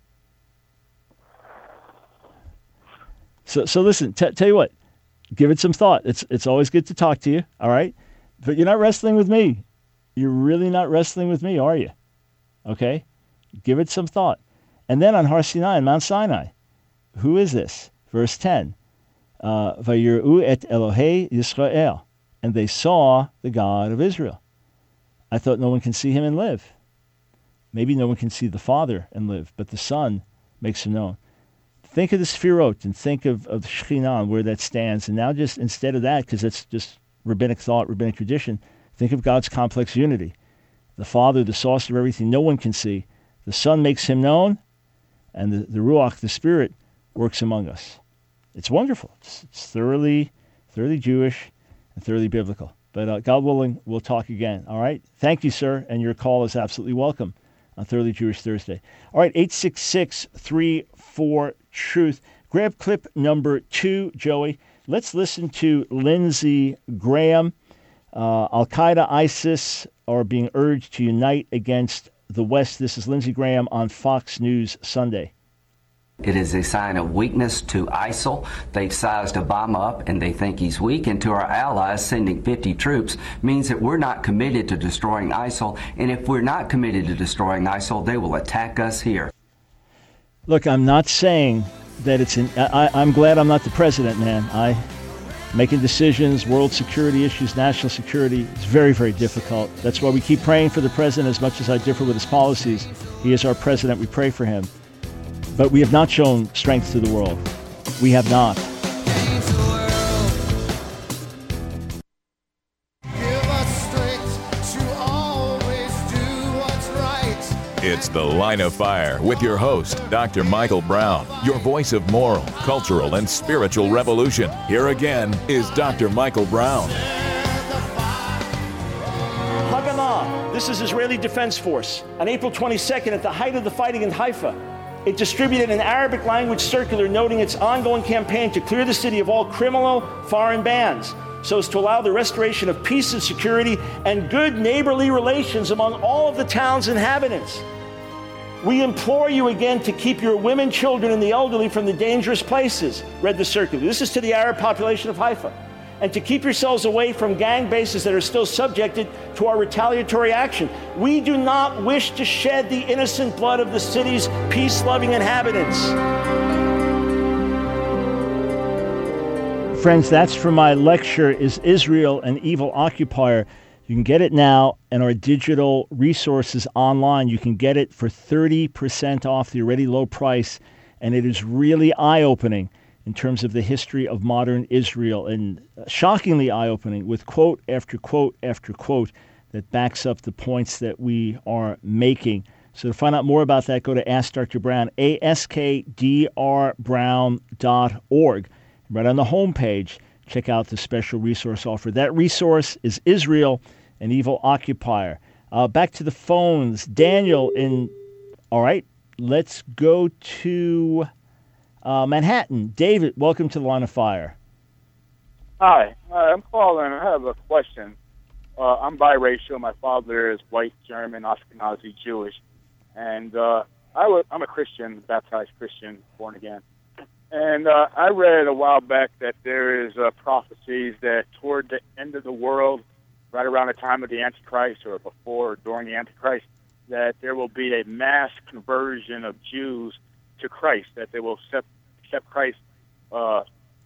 So, so listen. T- tell you what. Give it some thought. It's it's always good to talk to you. All right, but you're not wrestling with me. You're really not wrestling with me, are you? Okay? Give it some thought. And then on Har Sinai, Mount Sinai, who is this? Verse ten. Uh, Vayir'u et Elohei Yisrael. And they saw the God of Israel. I thought no one can see him and live. Maybe no one can see the Father and live, but the Son makes him known. Think of the Sfirot and think of, of Shekhinah and where that stands. And now just instead of that, because that's just rabbinic thought, rabbinic tradition, think of God's complex unity. The Father, the source of everything no one can see. The Son makes him known, and the, the Ruach, the Spirit, works among us. It's wonderful. It's, it's thoroughly, thoroughly Jewish and thoroughly biblical. But uh, God willing, we'll talk again. All right? Thank you, sir, and your call is absolutely welcome. on Thoroughly Jewish Thursday. All right, eight six six, three four, truth. Grab clip number two, Joey. Let's listen to Lindsey Graham. Uh, Al-Qaeda, ISIS are being urged to unite against the West. This is Lindsey Graham on Fox News Sunday. It is a sign of weakness to ISIL. They've sized Obama up and they think he's weak. And to our allies, sending fifty troops means that we're not committed to destroying ISIL. And if we're not committed to destroying ISIL, they will attack us here. Look, I'm not saying that it's an... I, I'm glad I'm not the president, man. I making decisions, world security issues, national security, it's very, very difficult. That's why we keep praying for the president as much as I differ with his policies. He is our president. We pray for him. But we have not shown strength to the world. We have not. It's The Line of Fire with your host, Doctor Michael Brown, your voice of moral, cultural, and spiritual revolution. Here again is Doctor Michael Brown. Haganah, this is Israeli Defense Force. On April twenty-second, at the height of the fighting in Haifa, it distributed an Arabic language circular noting its ongoing campaign to clear the city of all criminal foreign bands, so as to allow the restoration of peace and security and good neighborly relations among all of the town's inhabitants. We implore you again to keep your women, children, and the elderly from the dangerous places, read the circular. This is to the Arab population of Haifa. And to keep yourselves away from gang bases that are still subjected to our retaliatory action. We do not wish to shed the innocent blood of the city's peace-loving inhabitants. Friends, that's from my lecture, Is Israel an Evil Occupier? You can get it now in our digital resources online. You can get it for thirty percent off the already low price, and it is really eye-opening in terms of the history of modern Israel, and shockingly eye-opening with quote after quote after quote that backs up the points that we are making. So to find out more about that, go to Ask Doctor Brown, A S K D R brown dot org. Right on the homepage, check out the special resource offer. That resource is Israel, an Evil Occupier. Uh, back to the phones. Daniel in, all right, let's go to uh, Manhattan. David, welcome to the Line of Fire. Hi, Hi I'm calling. I have a question. Uh, I'm biracial. My father is white, German, Ashkenazi, Jewish. And uh, I was, I'm a Christian, baptized Christian, born again. And uh, I read a while back that there is uh, prophecies that toward the end of the world, right around the time of the Antichrist or before or during the Antichrist, that there will be a mass conversion of Jews to Christ, that they will accept, accept Christ uh,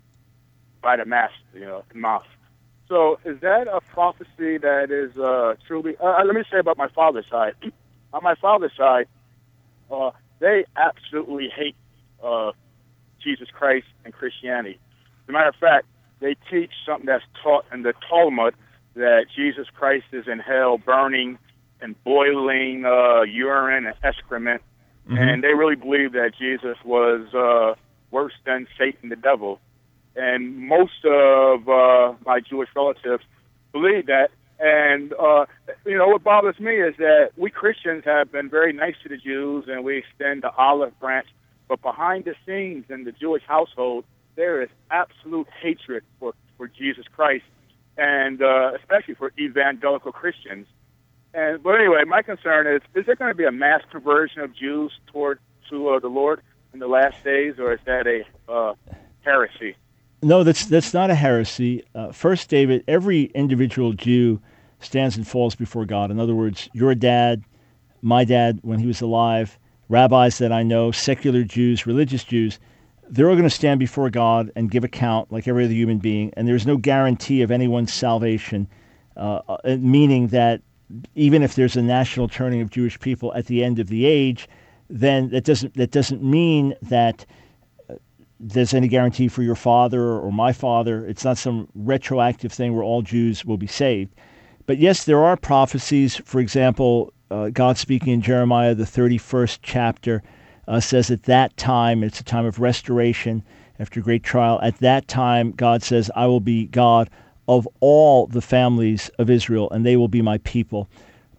by the mass, you know, the mouth. So is that a prophecy that is uh, truly... Uh, let me say about my father's side. On my father's side, uh, they absolutely hate uh, Jesus Christ and Christianity. As a matter of fact, they teach something that's taught in the Talmud, that Jesus Christ is in hell burning and boiling uh, urine and excrement. Mm-hmm. And they really believe that Jesus was uh, worse than Satan the devil. And most of uh, my Jewish relatives believe that. And, uh, you know, what bothers me is that we Christians have been very nice to the Jews, and we extend the olive branch. But behind the scenes in the Jewish household, there is absolute hatred for, for Jesus Christ, and uh, especially for evangelical Christians. And but anyway, my concern is: is there going to be a mass conversion of Jews toward to uh, the Lord in the last days, or is that a uh, heresy? No, that's that's not a heresy. Uh, first, David, every individual Jew stands and falls before God. In other words, your dad, my dad, when he was alive. Rabbis that I know, secular Jews, religious Jews, they're all going to stand before God and give account like every other human being, and there's no guarantee of anyone's salvation, uh, meaning that even if there's a national turning of Jewish people at the end of the age, then that doesn't that doesn't mean that uh, there's any guarantee for your father or my father. It's not some retroactive thing where all Jews will be saved. But yes, there are prophecies, for example, Uh, God speaking in Jeremiah, the thirty-first chapter, uh, says at that time, it's a time of restoration after great trial. At that time, God says, I will be God of all the families of Israel, and they will be my people.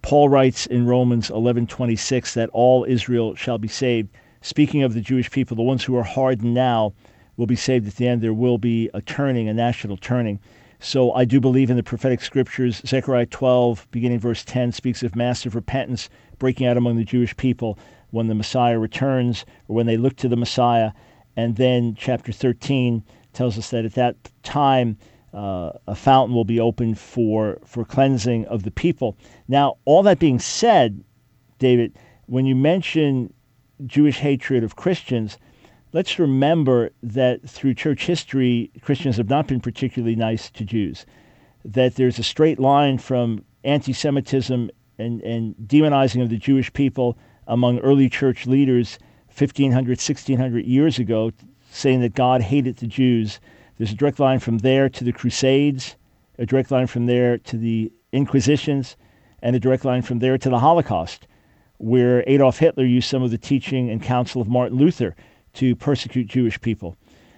Paul writes in Romans eleven twenty-six that all Israel shall be saved. Speaking of the Jewish people, the ones who are hardened now will be saved at the end. There will be a turning, a national turning. So I do believe in the prophetic scriptures. Zechariah twelve, beginning verse ten, speaks of massive repentance breaking out among the Jewish people when the Messiah returns, or when they look to the Messiah. And then chapter thirteen tells us that at that time, uh, a fountain will be opened for, for cleansing of the people. Now, all that being said, David, when you mention Jewish hatred of Christians, let's remember that through church history, Christians have not been particularly nice to Jews, that there's a straight line from anti-Semitism and, and demonizing of the Jewish people among early church leaders fifteen hundred, sixteen hundred years ago, saying that God hated the Jews. There's a direct line from there to the Crusades, a direct line from there to the Inquisitions, and a direct line from there to the Holocaust, where Adolf Hitler used some of the teaching and counsel of Martin Luther to persecute Jewish people.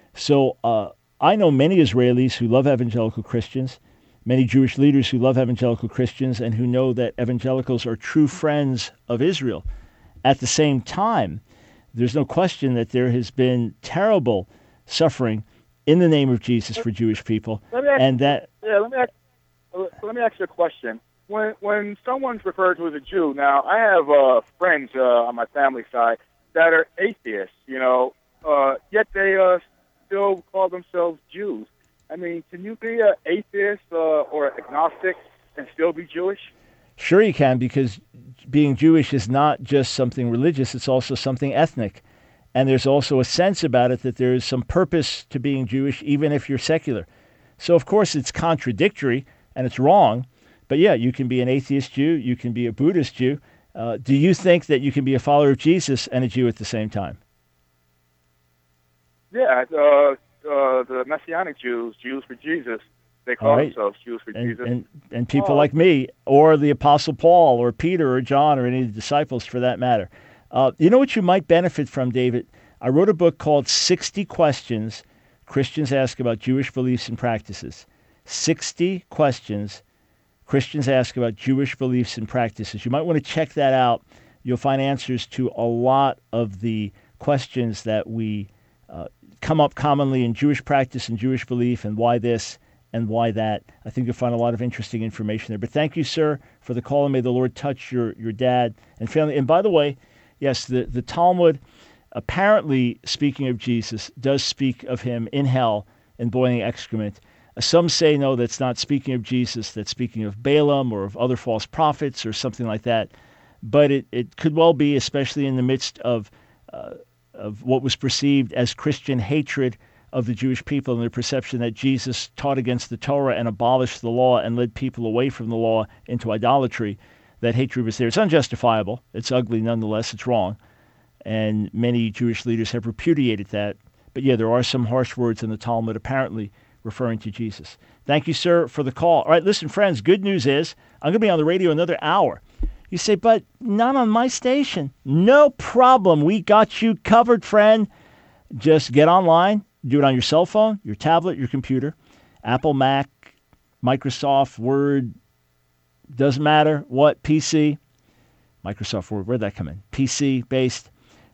So uh, I know many Israelis who love evangelical Christians, many Jewish leaders who love evangelical Christians, and who know that evangelicals are true friends of Israel. At the same time, there's no question that there has been terrible suffering in the name of Jesus for Jewish people, Let me ask, and that. Yeah, let me ask, let me ask you a question. When when someone's referred to as a Jew, now I have uh, friends uh, on my family side that are atheists, you know, uh, yet they uh, still call themselves Jews. I mean, can you be an atheist uh, or agnostic and still be Jewish? Sure you can, because being Jewish is not just something religious, it's also something ethnic. And there's also a sense about it that there is some purpose to being Jewish, even if you're secular. So, of course, it's contradictory and it's wrong. But yeah, you can be an atheist Jew, you can be a Buddhist Jew. Uh, do you think that you can be a follower of Jesus and a Jew at the same time? Yeah, uh, uh, the Messianic Jews, Jews for Jesus, they call right. themselves Jews for and, Jesus. And, and people oh. like me, or the Apostle Paul, or Peter, or John, or any of the disciples for that matter. Uh, you know what you might benefit from, David? I wrote a book called sixty Questions Christians Ask About Jewish Beliefs and Practices. sixty Questions Christians Ask About Jewish Beliefs and Practices. You might want to check that out. You'll find answers to a lot of the questions that we uh, come up commonly in Jewish practice and Jewish belief, and why this and why that. I think you'll find a lot of interesting information there. But thank you, sir, for the call, and may the Lord touch your, your dad and family. And by the way, yes, the, the Talmud, apparently, speaking of Jesus, does speak of him in hell and boiling excrement. Some say, no, that's not speaking of Jesus, that's speaking of Balaam or of other false prophets or something like that. But it, it could well be, especially in the midst of uh, of what was perceived as Christian hatred of the Jewish people and their perception that Jesus taught against the Torah and abolished the law and led people away from the law into idolatry. That hatred was there. It's unjustifiable. It's ugly nonetheless. It's wrong. And many Jewish leaders have repudiated that. But yeah, there are some harsh words in the Talmud apparently referring to Jesus. Thank you, sir, for the call. All right, listen, friends, good news is I'm going to be on the radio another hour. You say, but not on my station. No problem. We got you covered, friend. Just get online. Do it on your cell phone, your tablet, your computer, Apple, Mac, Microsoft, Word, doesn't matter what, P C, Microsoft Word, where'd that come in? P C-based.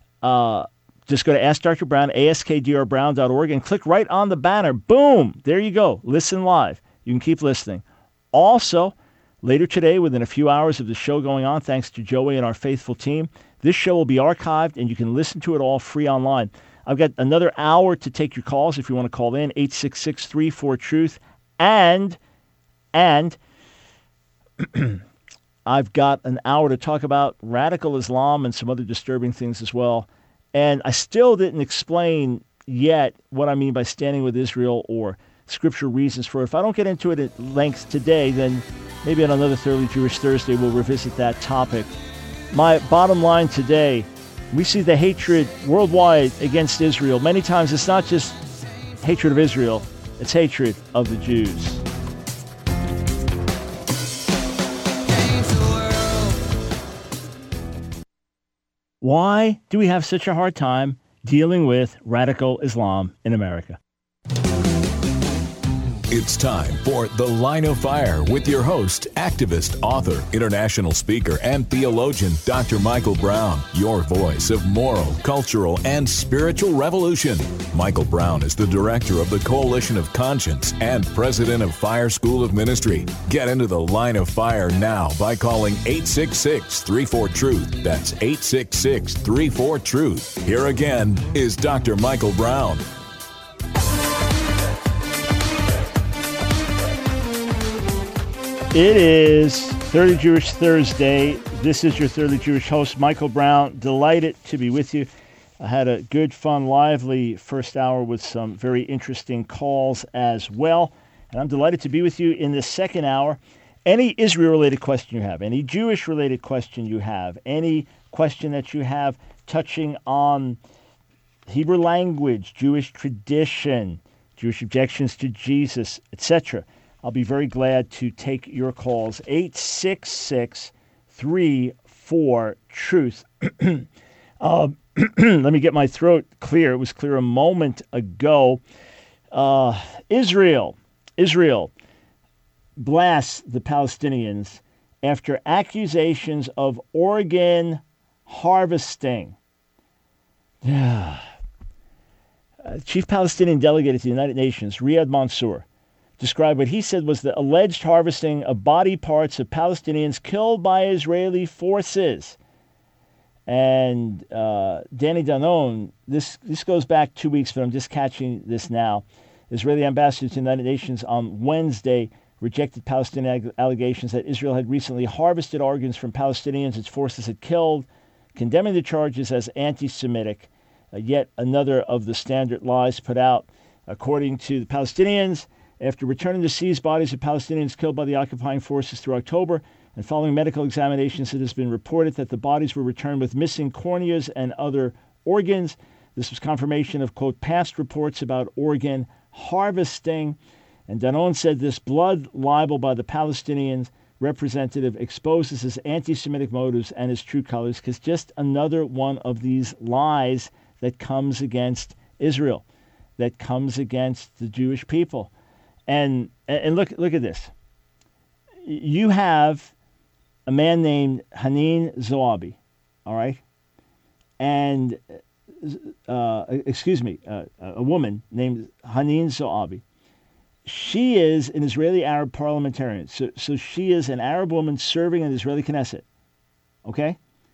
Uh, just go to Ask Doctor Brown, ask d r brown dot org, and click right on the banner. Boom! There you go. Listen live. You can keep listening. Also, later today, within a few hours of the show going on, thanks to Joey and our faithful team, this show will be archived, and you can listen to it all free online. I've got another hour to take your calls if you want to call in, eight six six, three four, truth. And, and I've got an hour to talk about radical Islam and some other disturbing things as well. And I still didn't explain yet what I mean by standing with Israel or scriptural reasons for it. If I don't get into it at length today, then maybe on another Thoroughly Jewish Thursday we'll revisit that topic. My bottom line today, we see the hatred worldwide against Israel. Many times it's not just hatred of Israel, it's hatred of the Jews. Why do we have such a hard time dealing with radical Islam in America? It's time for The Line of Fire with your host, activist, author, international speaker, and theologian, Doctor Michael Brown, your voice of moral, cultural, and spiritual revolution. Michael Brown is the director of the Coalition of Conscience and president of Fire School of Ministry. Get into The Line of Fire now by calling eight six six, three four, truth. That's eight six six, three four, truth. Here again is Doctor Michael Brown. It is Thoroughly Jewish Thursday. This is your Thoroughly Jewish host, Michael Brown. Delighted to be with you. I had a good, fun, lively first hour with some very interesting calls as well. And I'm delighted to be with you in this second hour. Any Israel-related question you have, any Jewish-related question you have, any question that you have touching on Hebrew language, Jewish tradition, Jewish objections to Jesus, et cetera, I'll be very glad to take your calls. eight six six, three four, truth. uh, let me get my throat clear. It was clear a moment ago. Uh, Israel, Israel blasts the Palestinians after accusations of organ harvesting. uh, Chief Palestinian delegate at the United Nations, Riyad Mansour, described what he said was the alleged harvesting of body parts of Palestinians killed by Israeli forces. And uh, Danny Danon, this, this goes back two weeks, but I'm just catching this now. Israeli ambassador to the United Nations on Wednesday rejected Palestinian allegations that Israel had recently harvested organs from Palestinians its forces had killed, condemning the charges as anti-Semitic. Uh, yet another of the standard lies put out. According to the Palestinians, after returning to seized bodies of Palestinians killed by the occupying forces through October, and following medical examinations, it has been reported that the bodies were returned with missing corneas and other organs. This was confirmation of, quote, past reports about organ harvesting. And Danon said this blood libel by the Palestinians representative exposes his anti-Semitic motives and his true colors, because just another one of these lies that comes against Israel, that comes against the Jewish people. And and look look at this. You have a man named Hanin Zoabi, all right, and uh, excuse me, uh, a woman named Hanin Zoabi. She is an Israeli Arab parliamentarian, so so she is an Arab woman serving in the Israeli Knesset, okay.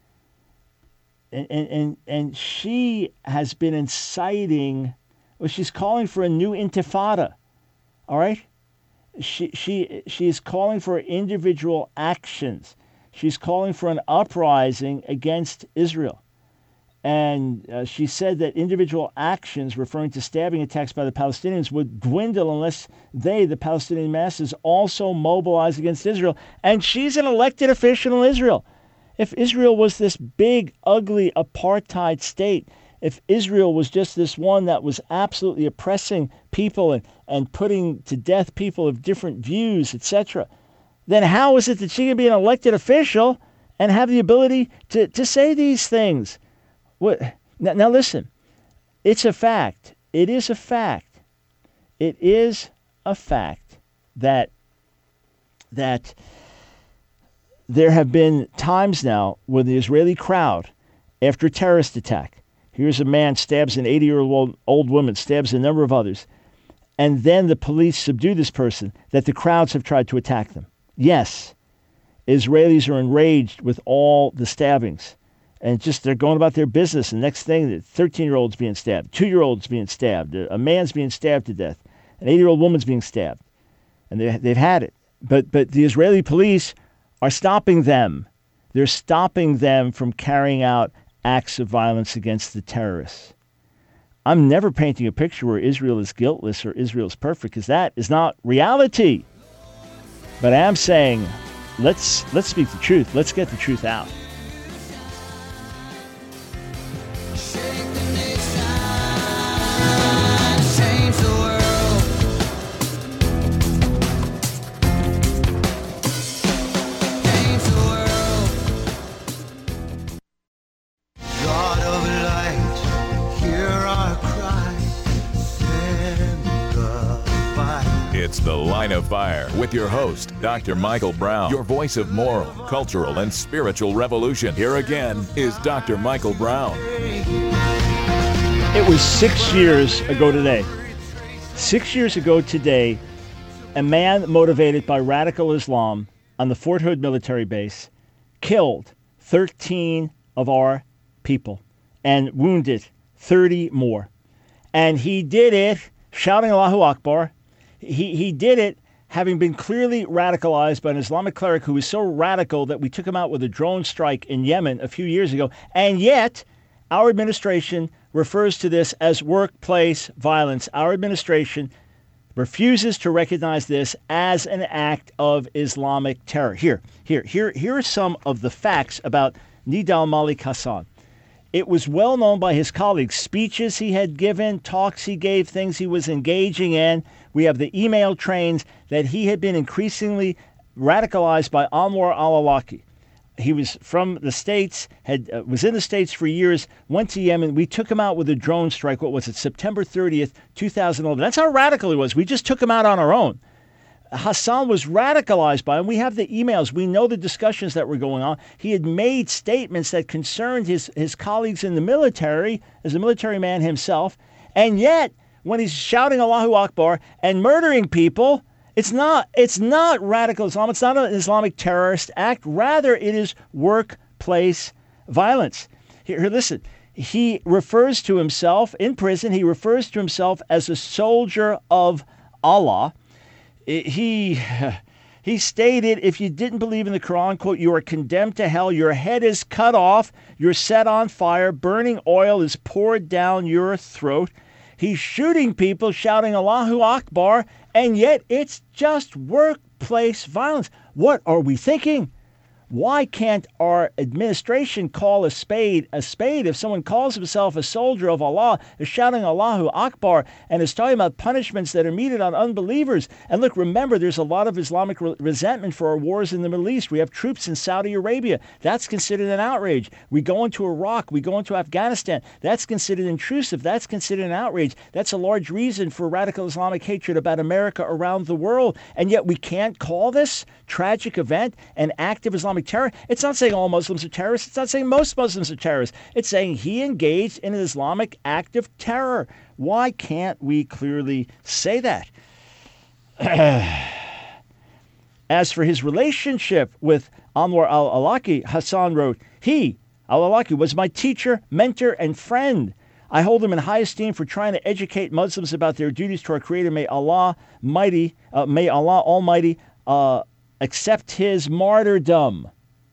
And and and, and she has been inciting. Well, she's calling for a new intifada. All right? She she she is calling for individual actions. She's calling for an uprising against Israel. And uh, she said that individual actions, referring to stabbing attacks by the Palestinians, would dwindle unless they, the Palestinian masses, also mobilize against Israel. And she's an elected official in Israel. If Israel was this big, ugly apartheid state, if Israel was just this one that was absolutely oppressing people and, and putting to death people of different views, et cetera, then how is it that she can be an elected official and have the ability to, to say these things? What, now, now listen, it's a fact. It is a fact. It is a fact that that there have been times now when the Israeli crowd, after a terrorist attack, here's a man stabs an eighty-year-old old woman, stabs a number of others, and then the police subdue this person, that the crowds have tried to attack them. Yes, Israelis are enraged with all the stabbings, and just they're going about their business. And next thing, the thirteen-year-old's being stabbed, two-year-old's being stabbed, a man's being stabbed to death, an eighty-year-old woman's being stabbed, and they, they've had it. But but the Israeli police are stopping them. They're stopping them from carrying out acts of violence against the terrorists. I'm never painting a picture where Israel is guiltless or Israel is perfect, because that is not reality. But I am saying, let's let's speak the truth. Let's get the truth out. It's The Line of Fire with your host, Doctor Michael Brown, your voice of moral, cultural, and spiritual revolution. Here again is Doctor Michael Brown. It was six years ago today. Six years ago today, a man motivated by radical Islam on the Fort Hood military base killed thirteen of our people and wounded thirty more. And he did it shouting Allahu Akbar. He, he did it having been clearly radicalized by an Islamic cleric who was so radical that we took him out with a drone strike in Yemen a few years ago. And yet, our administration refers to this as workplace violence. Our administration refuses to recognize this as an act of Islamic terror. Here, here, here, here are some of the facts about Nidal Malik Hasan. It was well known by his colleagues, speeches he had given, talks he gave, things he was engaging in. We have the email trains that he had been increasingly radicalized by Anwar al-Awlaki. He was from the States, had uh, was in the States for years, went to Yemen. We took him out with a drone strike. What was it, September thirtieth, two thousand eleven. That's how radical he was. We just took him out on our own. Hassan was radicalized by him. We have the emails. We know the discussions that were going on. He had made statements that concerned his, his colleagues in the military, as a military man himself. And yet, when he's shouting Allahu Akbar and murdering people, It's not it's not radical Islam. It's not an Islamic terrorist act. Rather, it is workplace violence. Here, here, listen. He refers to himself in prison. He refers to himself as a soldier of Allah. He he stated, if you didn't believe in the Quran, quote, you are condemned to hell. Your head is cut off. You're set on fire. Burning oil is poured down your throat. He's shooting people, shouting Allahu Akbar, and yet it's just workplace violence. What are we thinking? Why can't our administration call a spade a spade? If someone calls himself a soldier of Allah, is shouting Allahu Akbar, and is talking about punishments that are meted on unbelievers. And look, remember, there's a lot of Islamic re- resentment for our wars in the Middle East. We have troops in Saudi Arabia. That's considered an outrage. We go into Iraq. We go into Afghanistan. That's considered intrusive. That's considered an outrage. That's a large reason for radical Islamic hatred about America around the world. And yet we can't call this tragic event an act of Islamic terror. It's not saying all Muslims are terrorists. It's not saying most Muslims are terrorists. It's saying he engaged in an Islamic act of terror. Why can't we clearly say that? As for his relationship with Anwar al-Awlaki, Hassan wrote, he, al-Awlaki, was my teacher, mentor, and friend. I hold him in high esteem for trying to educate Muslims about their duties to our Creator. May Allah mighty, uh, may Allah Almighty uh, accept his martyrdom.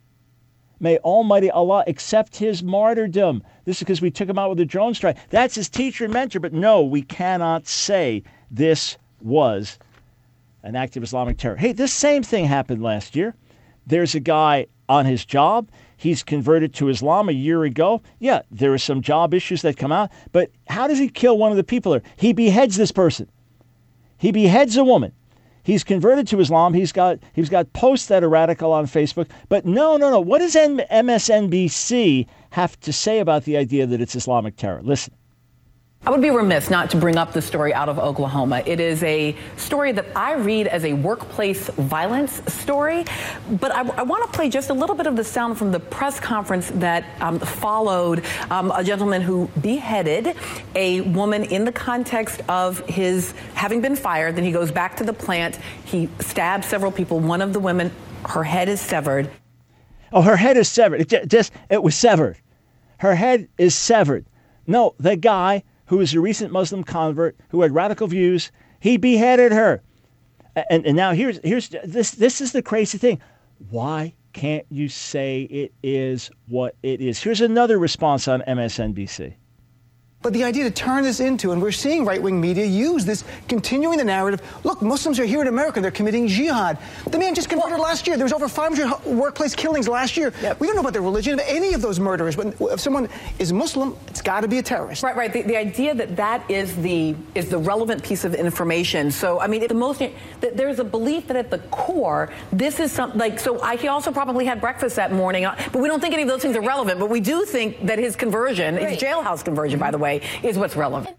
May Almighty Allah accept his martyrdom. This is because we took him out with a drone strike. That's his teacher and mentor. But no, we cannot say this was an act of Islamic terror. Hey, this same thing happened last year. There's a guy on his job. He's converted to Islam a year ago. Yeah, there are some job issues that come out. But how does he kill one of the people there? He beheads this person. He beheads a woman. He's converted to Islam. He's got he's got posts that are radical on Facebook. But no, no, no. What does M S N B C have to say about the idea that it's Islamic terror? Listen. I would be remiss not to bring up the story out of Oklahoma. It is a story that I read as a workplace violence story, but I, I want to play just a little bit of the sound from the press conference that um, followed um, a gentleman who beheaded a woman in the context of his having been fired. Then he goes back to the plant. He stabs several people. One of the women, her head is severed. Oh, her head is severed. It just, it was severed. Her head is severed. No, the guy who was a recent Muslim convert who had radical views, he beheaded her. And, and now here's here's this this is the crazy thing. Why can't you say it is what it is? Here's another response on M S N B C. But the idea to turn this into, and we're seeing right-wing media use this, continuing the narrative, look, Muslims are here in America, they're committing jihad. The man just converted last year. There was over five hundred workplace killings last year. Yep. We don't know about their religion of any of those murderers, but if someone is Muslim, it's got to be a terrorist. Right, right. The, the idea that that is the is the relevant piece of information. So, I mean, at the most, there's a belief that at the core, this is something like, so I, he also probably had breakfast that morning, but we don't think any of those things are relevant, but we do think that his conversion, right. his jailhouse conversion, mm-hmm. by the way, is what's relevant.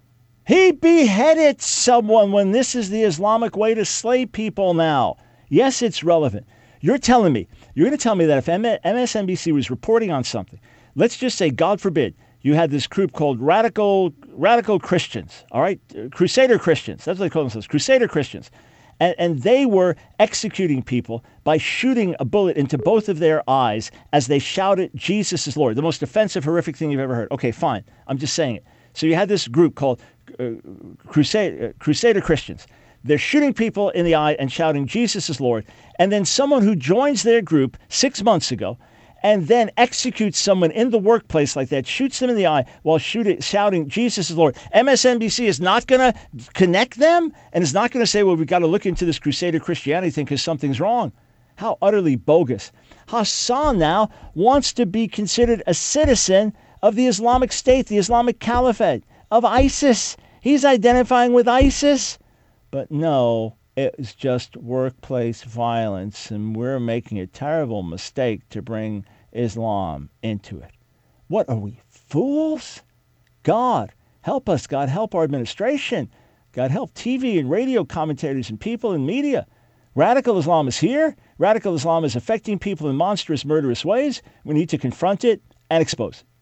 He beheaded someone when this is the Islamic way to slay people now. Yes, it's relevant. You're telling me, you're going to tell me that if M S N B C was reporting on something, let's just say, God forbid, you had this group called Radical Radical Christians, all right? Crusader Christians. That's what they call themselves, Crusader Christians. And, and they were executing people by shooting a bullet into both of their eyes as they shouted, Jesus is Lord. The most offensive, horrific thing you've ever heard. Okay, fine. I'm just saying it. So you had this group called uh, Crusade, uh, Crusader Christians. They're shooting people in the eye and shouting, Jesus is Lord. And then someone who joins their group six months ago and then executes someone in the workplace like that, shoots them in the eye while shooting, shouting, Jesus is Lord. M S N B C is not going to connect them and is not going to say, well, we've got to look into this Crusader Christianity thing because something's wrong. How utterly bogus. Hassan now wants to be considered a citizen of the Islamic State, the Islamic Caliphate, of ISIS. He's identifying with ISIS. But no, it's just workplace violence, and we're making a terrible mistake to bring Islam into it. What are we, fools? God, help us. God, help our administration. God, help T V and radio commentators and people in media. Radical Islam is here. Radical Islam is affecting people in monstrous, murderous ways. We need to confront it and expose it.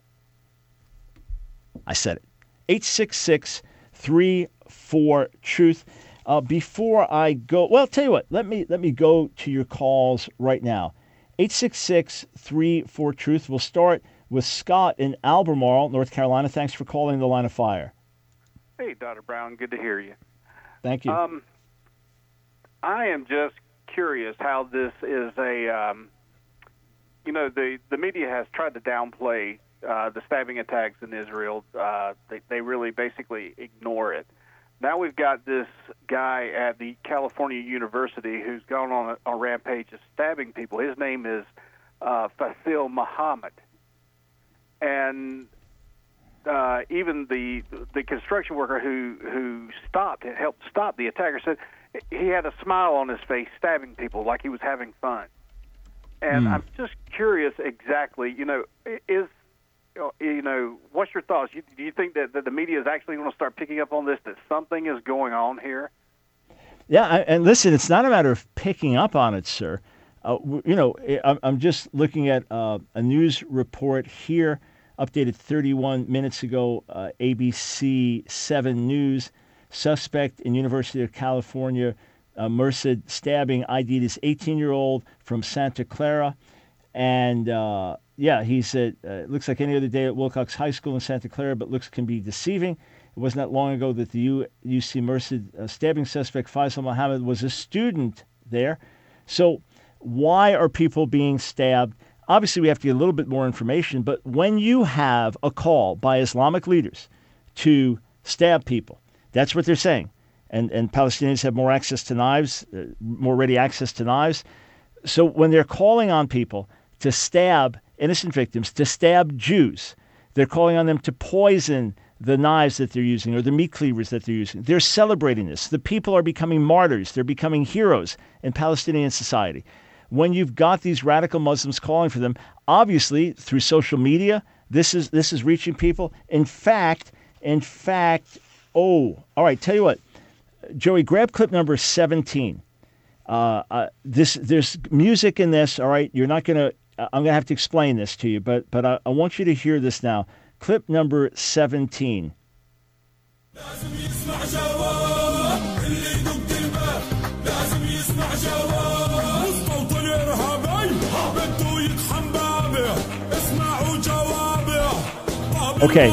I said it. eight six six, three four, truth. Uh, before I go, well, tell you what, let me let me go to your calls right now. eight six six, three four, truth. We'll start with Scott in Albemarle, North Carolina. Thanks for calling the Line of Fire. Hey, Doctor Brown, good to hear you. Thank you. Um, I am just curious how this is a, um, you know, the, the media has tried to downplay uh, the stabbing attacks in Israel. Uh, they, they really basically ignore it. Now we've got this guy at the California University who's gone on a, a rampage of stabbing people. His name is uh, Fasil Muhammad. And uh, even the the construction worker who, who stopped, helped stop the attacker, said he had a smile on his face stabbing people like he was having fun. And mm. I'm just curious exactly, you know, is... You know, what's your thoughts? You, do you think that, that the media is actually going to start picking up on this, that something is going on here? Yeah, I, and listen, it's not a matter of picking up on it, sir. Uh, you know, I'm, I'm just looking at uh, a news report here, updated thirty-one minutes ago, uh, A B C seven News. Suspect in University of California, uh, Merced stabbing, I D'd his eighteen-year-old from Santa Clara. And... Uh, Yeah, he said, uh, it looks like any other day at Wilcox High School in Santa Clara, but looks can be deceiving. It wasn't that long ago that the U- UC Merced uh, stabbing suspect, Faisal Muhammad, was a student there. So why are people being stabbed? Obviously, we have to get a little bit more information, but when you have a call by Islamic leaders to stab people, that's what they're saying. And, and Palestinians have more access to knives, uh, more ready access to knives. So when they're calling on people to stab innocent victims, to stab Jews, they're calling on them to poison the knives that they're using or the meat cleavers that they're using. They're celebrating this. The people are becoming martyrs. They're becoming heroes in Palestinian society. When you've got these radical Muslims calling for them, obviously through social media, this is this is reaching people. In fact, in fact, oh, all right, tell you what, Joey, grab clip number seventeen. Uh, uh, this there's music in this, all right? You're not going to, I'm going to have to explain this to you, but but I, I want you to hear this now. Clip number seventeen. Okay.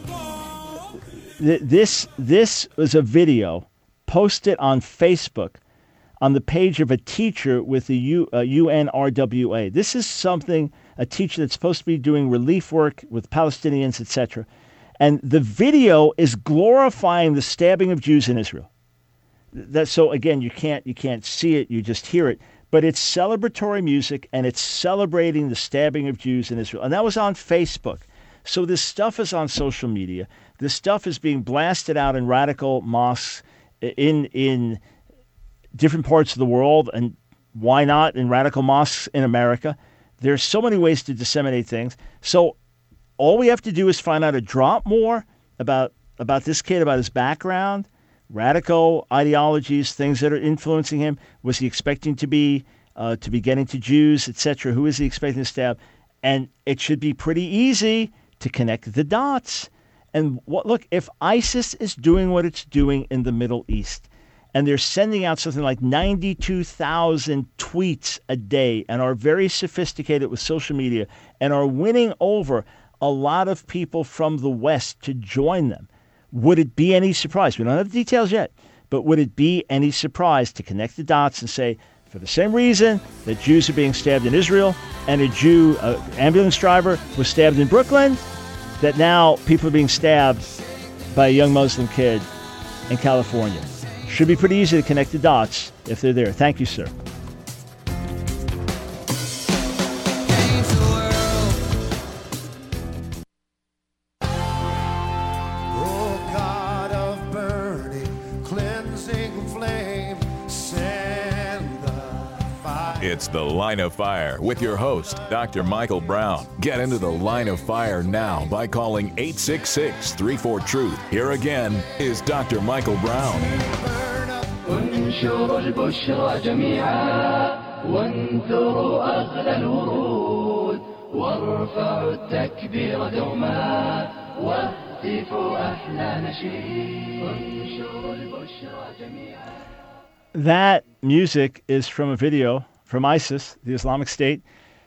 This this was a video posted on Facebook on the page of a teacher with the U, uh, U N R W A. This is something, a teacher that's supposed to be doing relief work with Palestinians, et cetera. And the video is glorifying the stabbing of Jews in Israel. That, so again, you can't you can't see it, you just hear it. But it's celebratory music, and it's celebrating the stabbing of Jews in Israel. And that was on Facebook. So this stuff is on social media. This stuff is being blasted out in radical mosques in in different parts of the world, and why not in radical mosques in America? There's so many ways to disseminate things. So all we have to do is find out a drop more about about this kid, about his background, radical ideologies, things that are influencing him. Was he expecting to be uh, to be getting to Jews, et cetera? Who is he expecting to stab? And it should be pretty easy to connect the dots. And what, look, if ISIS is doing what it's doing in the Middle East, and they're sending out something like ninety-two thousand tweets a day and are very sophisticated with social media and are winning over a lot of people from the West to join them, would it be any surprise? We don't have the details yet, but would it be any surprise to connect the dots and say, for the same reason that Jews are being stabbed in Israel and a Jew, an ambulance driver, was stabbed in Brooklyn, that now people are being stabbed by a young Muslim kid in California? Should be pretty easy to connect the dots if they're there. Thank you, sir. It's The Line of Fire with your host, Doctor Michael Brown. Get into The Line of Fire now by calling eight six six, three four, truth. Here again is Doctor Michael Brown. انشروا البشرى جميعا وانثروا أغلى الورود وارفعوا التكبير دوما واهتفوا أحلى نشيد انشروا البشرى جميعا. That music is from a video from ISIS, the Islamic State,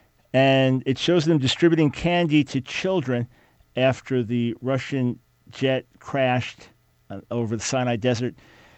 and it shows them distributing candy to children after the Russian jet crashed uh, over the Sinai Desert.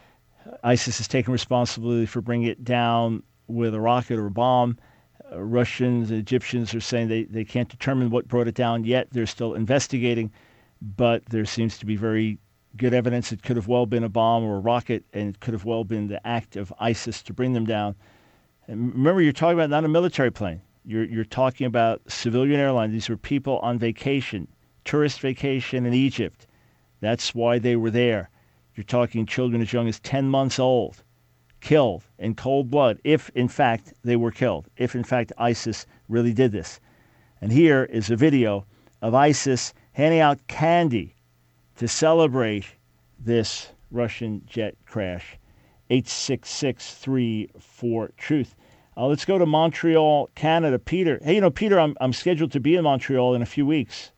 ISIS has taken responsibility for bringing it down with a rocket or a bomb. Uh, Russians and Egyptians are saying they, they can't determine what brought it down yet. They're still investigating, but there seems to be very good evidence it could have well been a bomb or a rocket, and it could have well been the act of ISIS to bring them down. And remember, you're talking about not a military plane. You're you're talking about civilian airline. These were people on vacation, tourist vacation in Egypt. That's why they were there. You're talking children as young as ten months old, killed in cold blood, if in fact they were killed, if in fact ISIS really did this. And here is a video of ISIS handing out candy to celebrate this Russian jet crash. eight six six, three four, truth. Uh, let's go to Montreal, Canada. Peter. Hey, you know, Peter, I'm I'm scheduled to be in Montreal in a few weeks.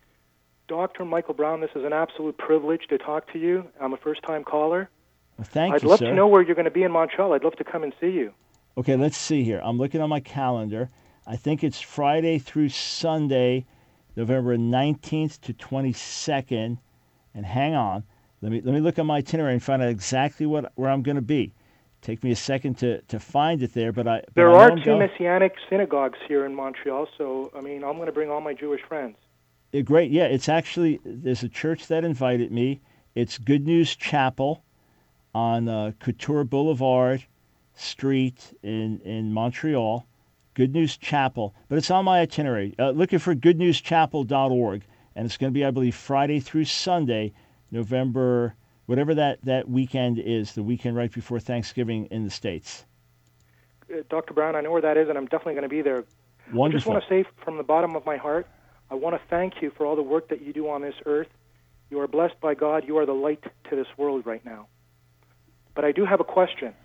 Doctor Michael Brown, this is an absolute privilege to talk to you. I'm a first-time caller. Well, thank I'd you, love sir. to know where you're going to be in Montreal. I'd love to come and see you. Okay, let's see here. I'm looking on my calendar. I think it's Friday through Sunday, November nineteenth to twenty-second. And hang on. Let me let me look at my itinerary and find out exactly what where I'm going to be. Take me a second to, to find it there, but I but There I know are I'm two going- Messianic synagogues here in Montreal, so, I mean, I'm going to bring all my Jewish friends. Yeah, great. Yeah, it's actually, there's a church that invited me. It's Good News Chapel on uh, Couture Boulevard Street in, in Montreal. Good News Chapel. But it's on my itinerary. Uh, looking for good news chapel dot org. And it's going to be, I believe, Friday through Sunday, November, whatever that, that weekend is, the weekend right before Thanksgiving in the States. Uh, Doctor Brown, I know where that is, and I'm definitely going to be there. Wonderful. I just want to say from the bottom of my heart, I want to thank you for all the work that you do on this earth. You are blessed by God. You are the light to this world right now. But I do have a question.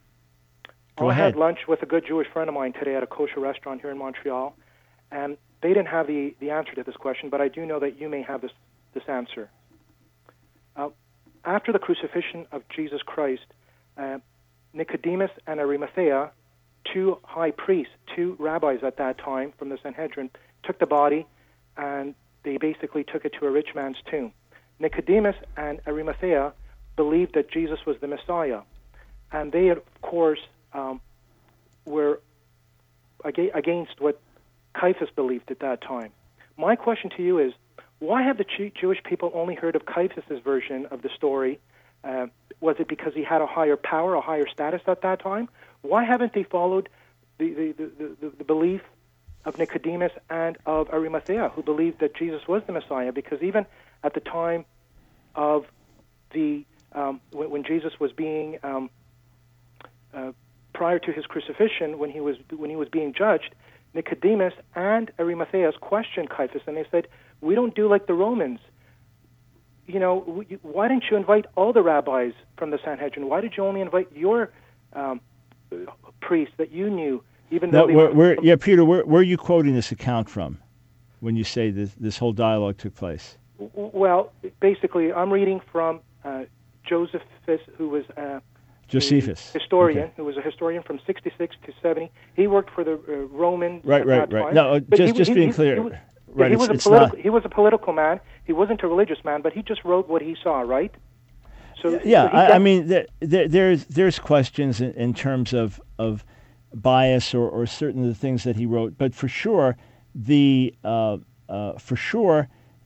Go I ahead. had lunch with a good Jewish friend of mine today at a kosher restaurant here in Montreal, and they didn't have the, the answer to this question, but I do know that you may have this, this answer. Uh, after the crucifixion of Jesus Christ, uh, Nicodemus and Arimathea, two high priests, two rabbis at that time from the Sanhedrin, took the body and they basically took it to a rich man's tomb. Nicodemus and Arimathea believed that Jesus was the Messiah, and they, of course, um, were aga- against what Caiaphas believed at that time. My question to you is, why have the Jew- Jewish people only heard of Caiaphas' version of the story? Uh, was it because he had a higher power, a higher status at that time? Why haven't they followed the, the, the, the, the belief of Nicodemus and of Arimathea, who believed that Jesus was the Messiah? Because even at the time of the um, when, when Jesus was being um, uh, prior to his crucifixion, when he was when he was being judged, Nicodemus and Arimathea questioned Caiaphas, and they said, "We don't do like the Romans. you know, w- why didn't you invite all the rabbis from the Sanhedrin? Why did you only invite your um, priests that you knew, even No, though they where, were... where, yeah, Peter, where, where are you quoting this account from when you say this, this whole dialogue took place? W- Well, basically, I'm reading from uh, Josephus, who was uh, Josephus. a historian, Okay. who was a historian from sixty-six to seventy. He worked for the uh, Roman Right, at right, that right. time. No, uh, But just he- just he- being he- clear. he was- right, he it's, was a it's political. not. He was a political man. He wasn't a religious man, but he just wrote what he saw. Right. So Yeah, so he I, I got- mean, there, there, there's there's questions in, in terms of of bias or, or certain of the things that he wrote, but for sure, the uh, uh, for sure,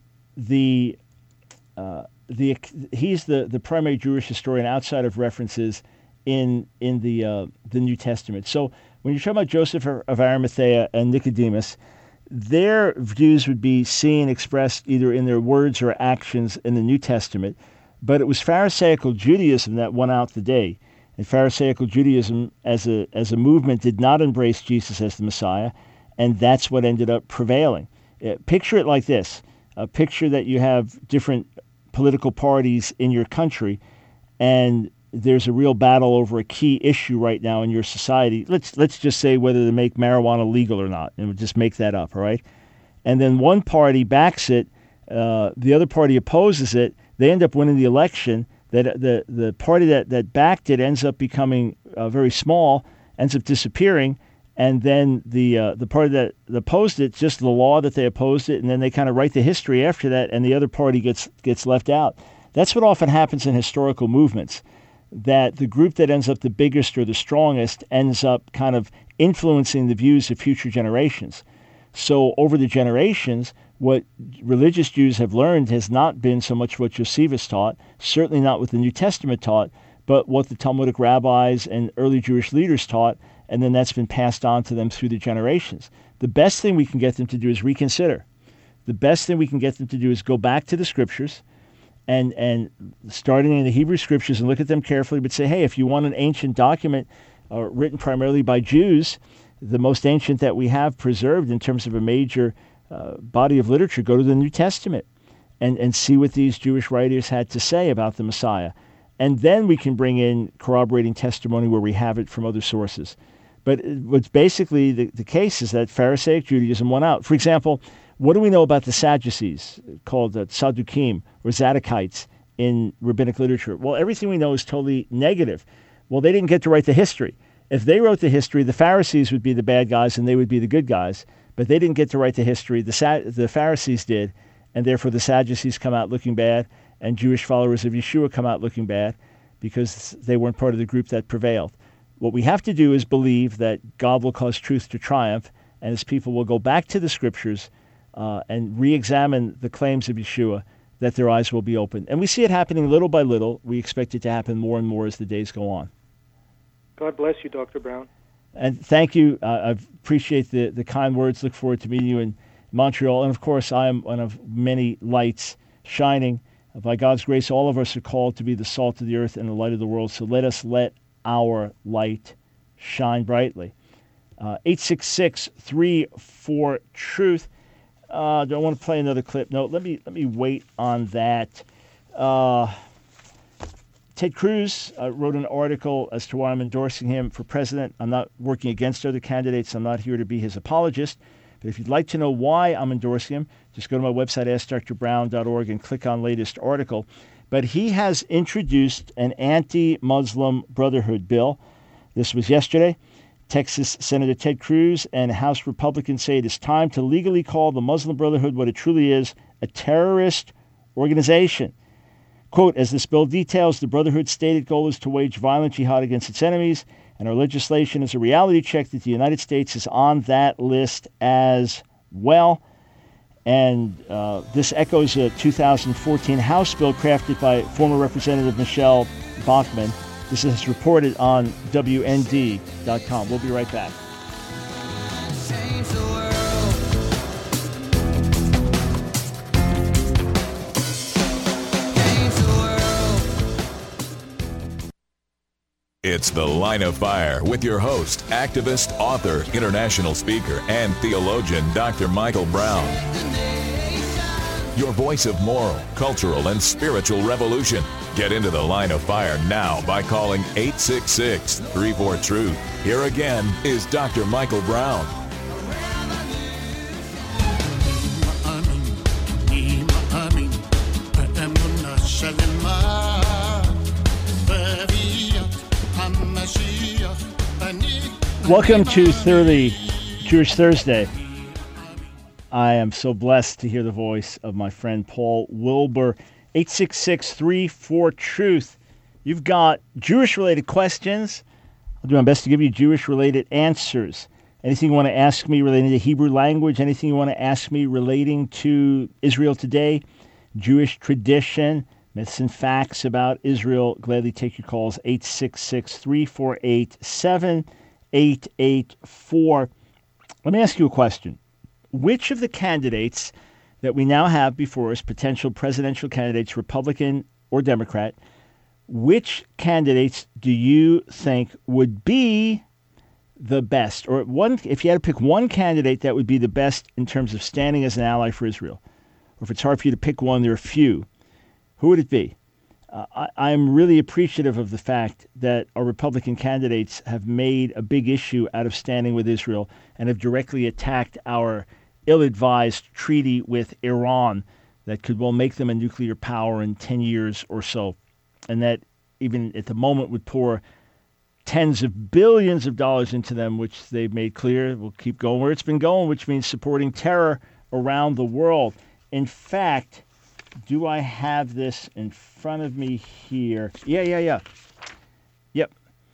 the uh, the he's the, the primary Jewish historian outside of references in in the uh, the New Testament. So when you're talking about Joseph of Arimathea and Nicodemus, their views would be seen expressed either in their words or actions in the New Testament. But it was Pharisaical Judaism that won out the day. And Pharisaical Judaism as a as a movement did not embrace Jesus as the Messiah, and that's what ended up prevailing. Uh, picture it like this. Uh, picture that you have different political parties in your country, and there's a real battle over a key issue right now in your society. Let's let's just say whether to make marijuana legal or not, and we'll just make that up, all right? And then one party backs it, uh, the other party opposes it, they end up winning the election. That the the party that, that backed it ends up becoming uh, very small, ends up disappearing, and then the uh, the party that opposed it, just the law that they opposed it, and then they kind of write the history after that, and the other party gets gets left out. That's what often happens in historical movements, that the group that ends up the biggest or the strongest ends up kind of influencing the views of future generations. So over the generations, what religious Jews have learned has not been so much what Josephus taught, certainly not what the New Testament taught, but what the Talmudic rabbis and early Jewish leaders taught, and then that's been passed on to them through the generations. The best thing we can get them to do is reconsider. The best thing we can get them to do is go back to the scriptures and, and starting in the Hebrew scriptures and look at them carefully, but say, hey, if you want an ancient document uh, written primarily by Jews, the most ancient that we have preserved in terms of a major uh, body of literature, go to the New Testament and, and see what these Jewish writers had to say about the Messiah. And then we can bring in corroborating testimony where we have it from other sources. But what's basically the, the case is that Pharisaic Judaism won out. For example, what do we know about the Sadducees, called uh, Saddukim or Zadokites in rabbinic literature? Well, everything we know is totally negative. Well, they didn't get to write the history. If they wrote the history, the Pharisees would be the bad guys and they would be the good guys. But they didn't get to write the history. The Sad- the Pharisees did, and therefore the Sadducees come out looking bad, and Jewish followers of Yeshua come out looking bad because they weren't part of the group that prevailed. What we have to do is believe that God will cause truth to triumph, and his people will go back to the scriptures uh, and re-examine the claims of Yeshua, that their eyes will be opened. And we see it happening little by little. We expect it to happen more and more as the days go on. God bless you, Doctor Brown. And thank you. Uh, I appreciate the, the kind words. Look forward to meeting you in Montreal. And, of course, I am one of many lights shining. By God's grace, all of us are called to be the salt of the earth and the light of the world. So let us let our light shine brightly. Uh, eight six six, three four, truth. Uh, don't want to play another clip. No, let me let me wait on that. Uh, Ted Cruz uh, wrote an article as to why I'm endorsing him for president. I'm not working against other candidates. I'm not here to be his apologist. But if you'd like to know why I'm endorsing him, just go to my website, ask dr brown dot org, and click on latest article. But he has introduced an anti-Muslim brotherhood bill. This was yesterday. Texas Senator Ted Cruz and House Republicans say it is time to legally call the Muslim Brotherhood what it truly is, a terrorist organization. Quote, as this bill details, the Brotherhood's stated goal is to wage violent jihad against its enemies, and our legislation is a reality check that the United States is on that list as well. And uh, this echoes a two thousand fourteen House bill crafted by former Representative Michelle Bachmann. This is reported on W N D dot com. We'll be right back. It's The Line of Fire with your host, activist, author, international speaker, and theologian, Doctor Michael Brown. your voice of moral, cultural, and spiritual revolution. Get into the Line of Fire now by calling eight six six, three four, truth. Here again is Doctor Michael Brown. Welcome to Thoroughly Jewish Thursday. I am so blessed to hear the voice of my friend Paul Wilbur. eight six six, three four, truth. You've got Jewish-related questions. I'll do my best to give you Jewish-related answers. Anything you want to ask me relating to the Hebrew language, anything you want to ask me relating to Israel today, Jewish tradition, myths and facts about Israel, gladly take your calls, eight six six, three four eight, seven eight eight four. Let me ask you a question. Which of the candidates that we now have before us, potential presidential candidates, Republican or Democrat, which candidates do you think would be the best? Or one, if you had to pick one candidate that would be the best in terms of standing as an ally for Israel, or if it's hard for you to pick one, there are a few, who would it be? Uh, I, I'm really appreciative of the fact that our Republican candidates have made a big issue out of standing with Israel and have directly attacked our ill-advised treaty with Iran that could well make them a nuclear power in ten years or so, and that even at the moment would pour tens of billions of dollars into them, which they've made clear will keep going where it's been going, which means supporting terror around the world. In fact, do I have this in front of me here? Yeah, yeah, yeah. Yep.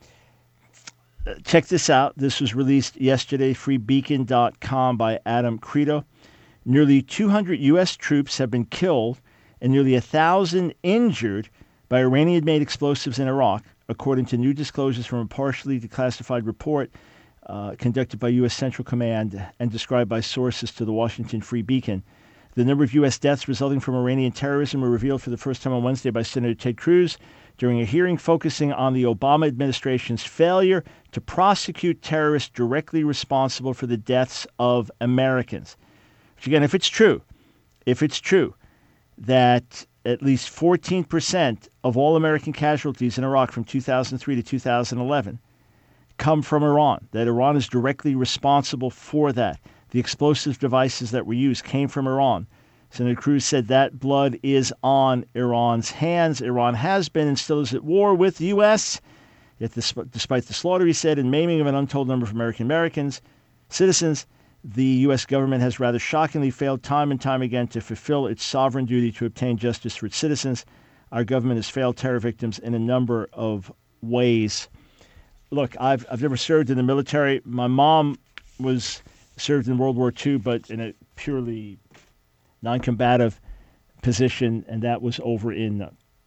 Uh, check this out. This was released yesterday, free beacon dot com by Adam Credo. Nearly two hundred U S troops have been killed and nearly one thousand injured by Iranian-made explosives in Iraq, according to new disclosures from a partially declassified report uh, conducted by U S Central Command and described by sources to the Washington Free Beacon. The number of U S deaths resulting from Iranian terrorism were revealed for the first time on Wednesday by Senator Ted Cruz during a hearing focusing on the Obama administration's failure to prosecute terrorists directly responsible for the deaths of Americans. Which again, if it's true, if it's true that at least fourteen percent of all American casualties in Iraq from two thousand three to two thousand eleven come from Iran, that Iran is directly responsible for that. The explosive devices that were used came from Iran. Senator Cruz said that blood is on Iran's hands. Iran has been and still is at war with the U S, yet despite the slaughter, he said, and maiming of an untold number of American Americans, citizens, the U S government has rather shockingly failed time and time again to fulfill its sovereign duty to obtain justice for its citizens. Our government has failed terror victims in a number of ways. Look, I've I've never served in the military. My mom was served in World War Two, but in a purely non-combative position, and that was over in uh,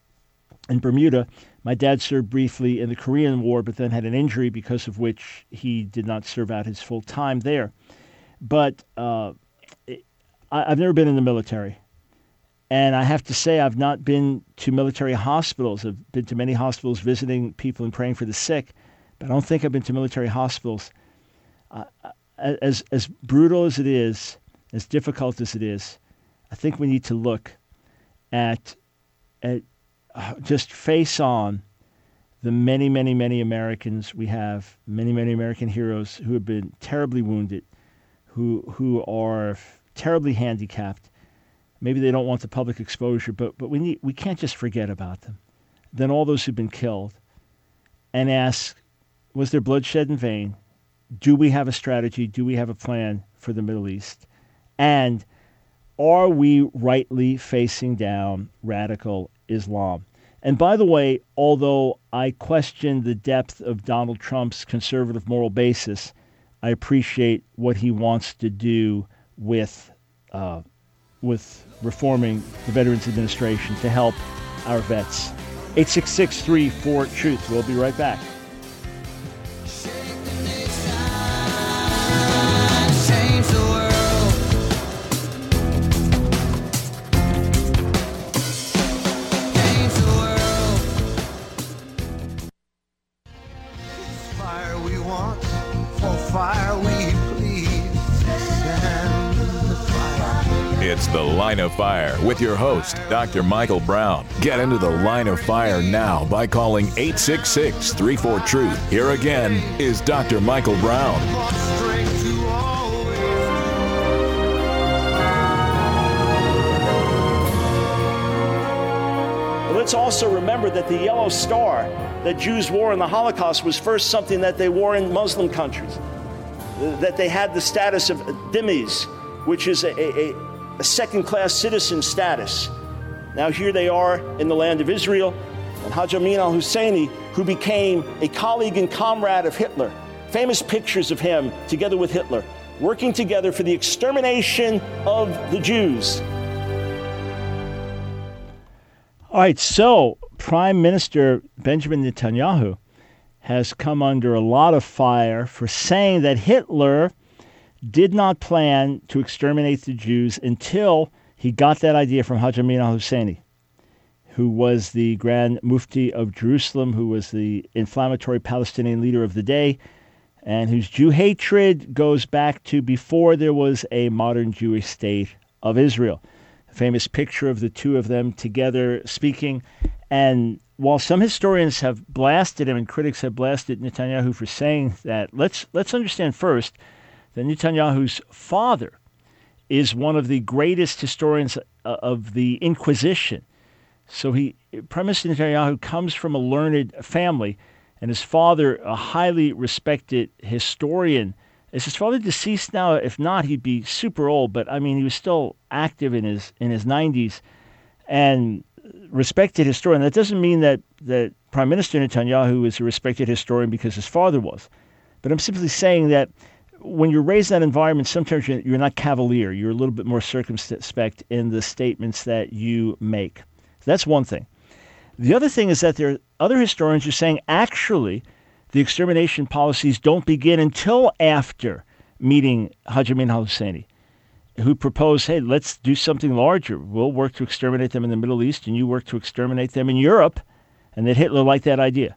in Bermuda. My dad served briefly in the Korean War, but then had an injury because of which he did not serve out his full time there. But uh, it, I, I've never been in the military. And I have to say, I've not been to military hospitals. I've been to many hospitals visiting people and praying for the sick, but I don't think I've been to military hospitals. Uh, as as brutal as it is, as difficult as it is, I think we need to look at at uh, just face on the many, many, many Americans we have, many, many American heroes who have been terribly wounded, who who are terribly handicapped. Maybe they don't want the public exposure, but but we need we can't just forget about them. Then all those who've been killed, and ask, was there bloodshed in vain? Do we have a strategy? Do we have a plan for the Middle East? And are we rightly facing down radical Islam? And by the way, although I question the depth of Donald Trump's conservative moral basis, I appreciate what he wants to do with uh, with reforming the Veterans Administration to help our vets. eight six six, three four, truth. We'll be right back. It's The Line of Fire with your host, Doctor Michael Brown. Get into the Line of Fire now by calling eight six six, three four, TRUTH. Here again is Doctor Michael Brown. Let's also remember that the yellow star that Jews wore in the Holocaust was first something that they wore in Muslim countries, that they had the status of dhimmis, which is a, a, a second-class citizen status. Now here they are in the land of Israel, and Haj Amin al-Husseini, who became a colleague and comrade of Hitler. Famous pictures of him together with Hitler, working together for the extermination of the Jews. All right, so Prime Minister Benjamin Netanyahu has come under a lot of fire for saying that Hitler did not plan to exterminate the Jews until he got that idea from Haj Amin al-Husseini, who was the Grand Mufti of Jerusalem, who was the inflammatory Palestinian leader of the day, and whose Jew hatred goes back to before there was a modern Jewish state of Israel. Famous picture of the two of them together speaking. And while some historians have blasted him and critics have blasted Netanyahu for saying that, let's let's understand first that Netanyahu's father is one of the greatest historians of the Inquisition. So he, Prime Minister Netanyahu comes from a learned family, and his father, a highly respected historian. Is his father deceased now? If not, he'd be super old. But I mean, he was still active in his in his nineties, and respected historian. That doesn't mean that that Prime Minister Netanyahu is a respected historian because his father was. But I'm simply saying that when you're raised in that environment, sometimes you're, you're not cavalier. You're a little bit more circumspect in the statements that you make. So that's one thing. The other thing is that there are other historians who are saying actually the extermination policies don't begin until after meeting Haj Amin al-Husseini, who proposed, hey, let's do something larger. We'll work to exterminate them in the Middle East, and you work to exterminate them in Europe, and that Hitler liked that idea.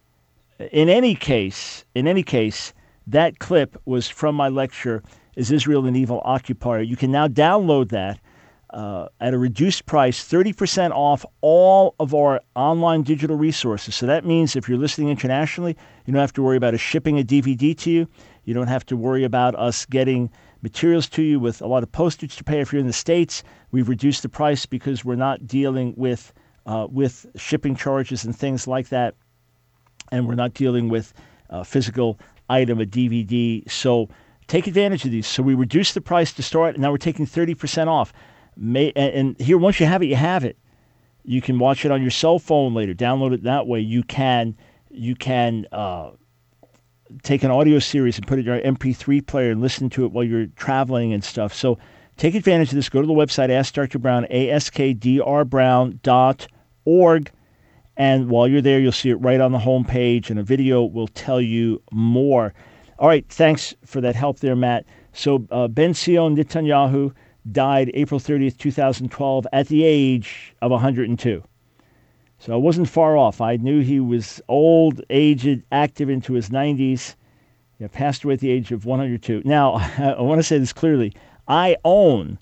In any case, in any case, that clip was from my lecture, Is Israel an Evil Occupier? You can now download that Uh, at a reduced price, thirty percent off all of our online digital resources. So that means if you're listening internationally, you don't have to worry about us shipping a D V D to you. You don't have to worry about us getting materials to you with a lot of postage to pay. If you're in the States, we've reduced the price because we're not dealing with uh, with shipping charges and things like that. And we're not dealing with a physical item, a D V D. So take advantage of these. So we reduced the price to start, and now we're taking thirty percent off. May, and here, once you have it, you have it. You can watch it on your cell phone later. Download it that way. You can, you can uh, take an audio series and put it in your M P three player and listen to it while you're traveling and stuff. So take advantage of this. Go to the website, Ask Doctor Brown, A S K D R brown dot org. And while you're there, you'll see it right on the home page, and a video will tell you more. All right, thanks for that help there, Matt. So uh, Ben-Zion Netanyahu died April thirtieth, twenty twelve, at the age of one hundred two. So I wasn't far off. I knew he was old, aged, active into his nineties. He passed away at the age of one hundred two. Now, I want to say this clearly. I own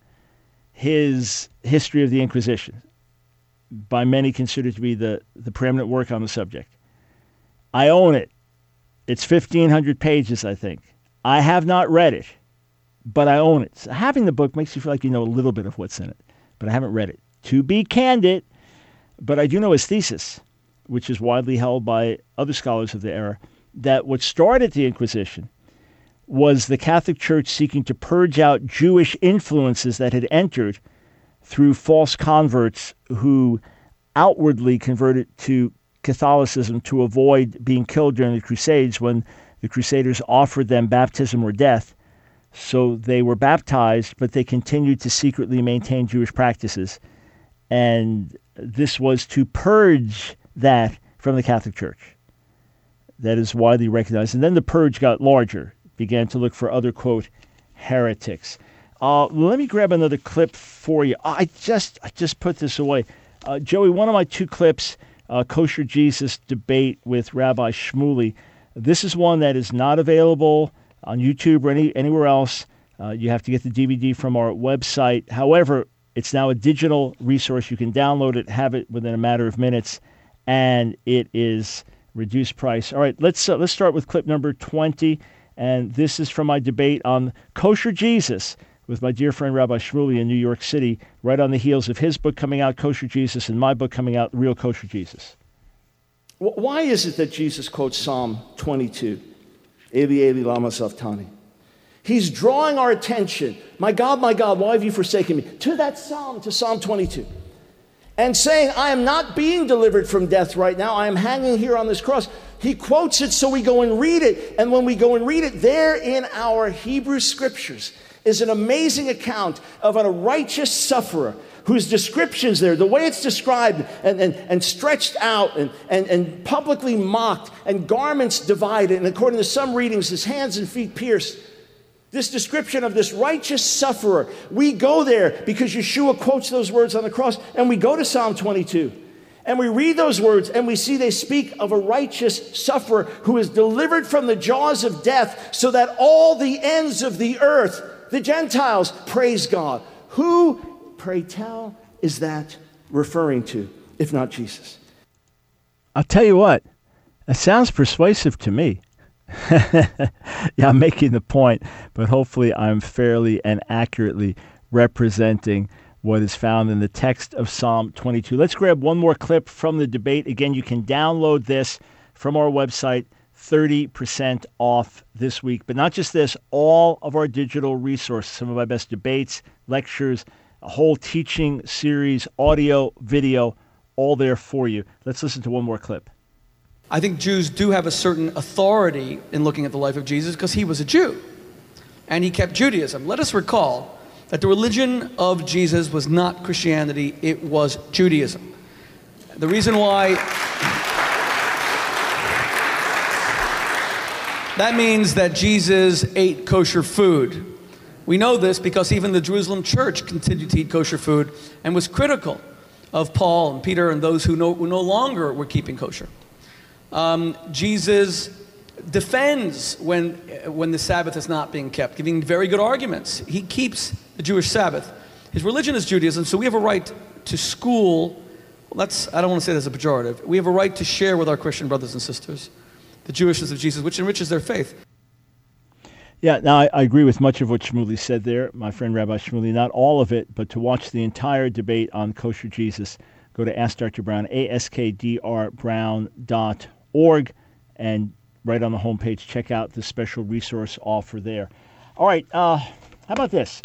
his History of the Inquisition, by many considered to be the, the preeminent work on the subject. I own it. It's fifteen hundred pages, I think. I have not read it, but I own it. So having the book makes you feel like you know a little bit of what's in it, but I haven't read it. To be candid, but I do know his thesis, which is widely held by other scholars of the era, that what started the Inquisition was the Catholic Church seeking to purge out Jewish influences that had entered through false converts who outwardly converted to Catholicism to avoid being killed during the Crusades when the Crusaders offered them baptism or death. So they were baptized, but they continued to secretly maintain Jewish practices. And this was to purge that from the Catholic Church. That is widely recognized. And then the purge got larger, began to look for other, quote, heretics. Uh, let me grab another clip for you. I just I just put this away. Uh, Joey, one of my two clips, uh, Kosher Jesus debate with Rabbi Shmuley. This is one that is not available on YouTube or any, anywhere else. Uh, you have to get the D V D from our website. However, it's now a digital resource. You can download it, have it within a matter of minutes, and it is reduced price. All right, let's uh, let's start with clip number twenty, and this is from my debate on Kosher Jesus with my dear friend Rabbi Shmuley in New York City, right on the heels of his book coming out, Kosher Jesus, and my book coming out, Real Kosher Jesus. Why is it that Jesus quotes Psalm twenty-two? Eli, Eli, lama sabachthani. He's drawing our attention, my God, my God, why have you forsaken me? To that psalm, to Psalm twenty-two. And saying, I am not being delivered from death right now. I am hanging here on this cross. He quotes it so we go and read it. And when we go and read it, there in our Hebrew scriptures is an amazing account of a righteous sufferer whose descriptions there, the way it's described and, and, and stretched out and, and, and publicly mocked and garments divided. And according to some readings, his hands and feet pierced. This description of this righteous sufferer, we go there because Yeshua quotes those words on the cross, and we go to Psalm twenty-two, and we read those words, and we see they speak of a righteous sufferer who is delivered from the jaws of death so that all the ends of the earth, the Gentiles, praise God. Who, pray tell, is that referring to, if not Jesus? I'll tell you what, that sounds persuasive to me. Yeah, I'm making the point, but hopefully I'm fairly and accurately representing what is found in the text of Psalm twenty-two. Let's grab one more clip from the debate. Again, you can download this from our website, thirty percent off this week. But not just this, all of our digital resources, some of my best debates, lectures, a whole teaching series, audio, video, all there for you. Let's listen to one more clip. I think Jews do have a certain authority in looking at the life of Jesus because he was a Jew and he kept Judaism. Let us recall that the religion of Jesus was not Christianity, it was Judaism. The reason why that means that Jesus ate kosher food. We know this because even the Jerusalem church continued to eat kosher food and was critical of Paul and Peter and those who no, who no longer were keeping kosher. Um, Jesus defends when, when the Sabbath is not being kept, giving very good arguments. He keeps the Jewish Sabbath. His religion is Judaism, so we have a right to school. Well, that's, I don't want to say that as a pejorative. We have a right to share with our Christian brothers and sisters the Jewishness of Jesus, which enriches their faith. Yeah, now I, I agree with much of what Shmuley said there, my friend Rabbi Shmuley, not all of it, but to watch the entire debate on Kosher Jesus, go to Ask Doctor Brown, A S K D R brown dot org, and right on the homepage, check out the special resource offer there. All right, uh, how about this?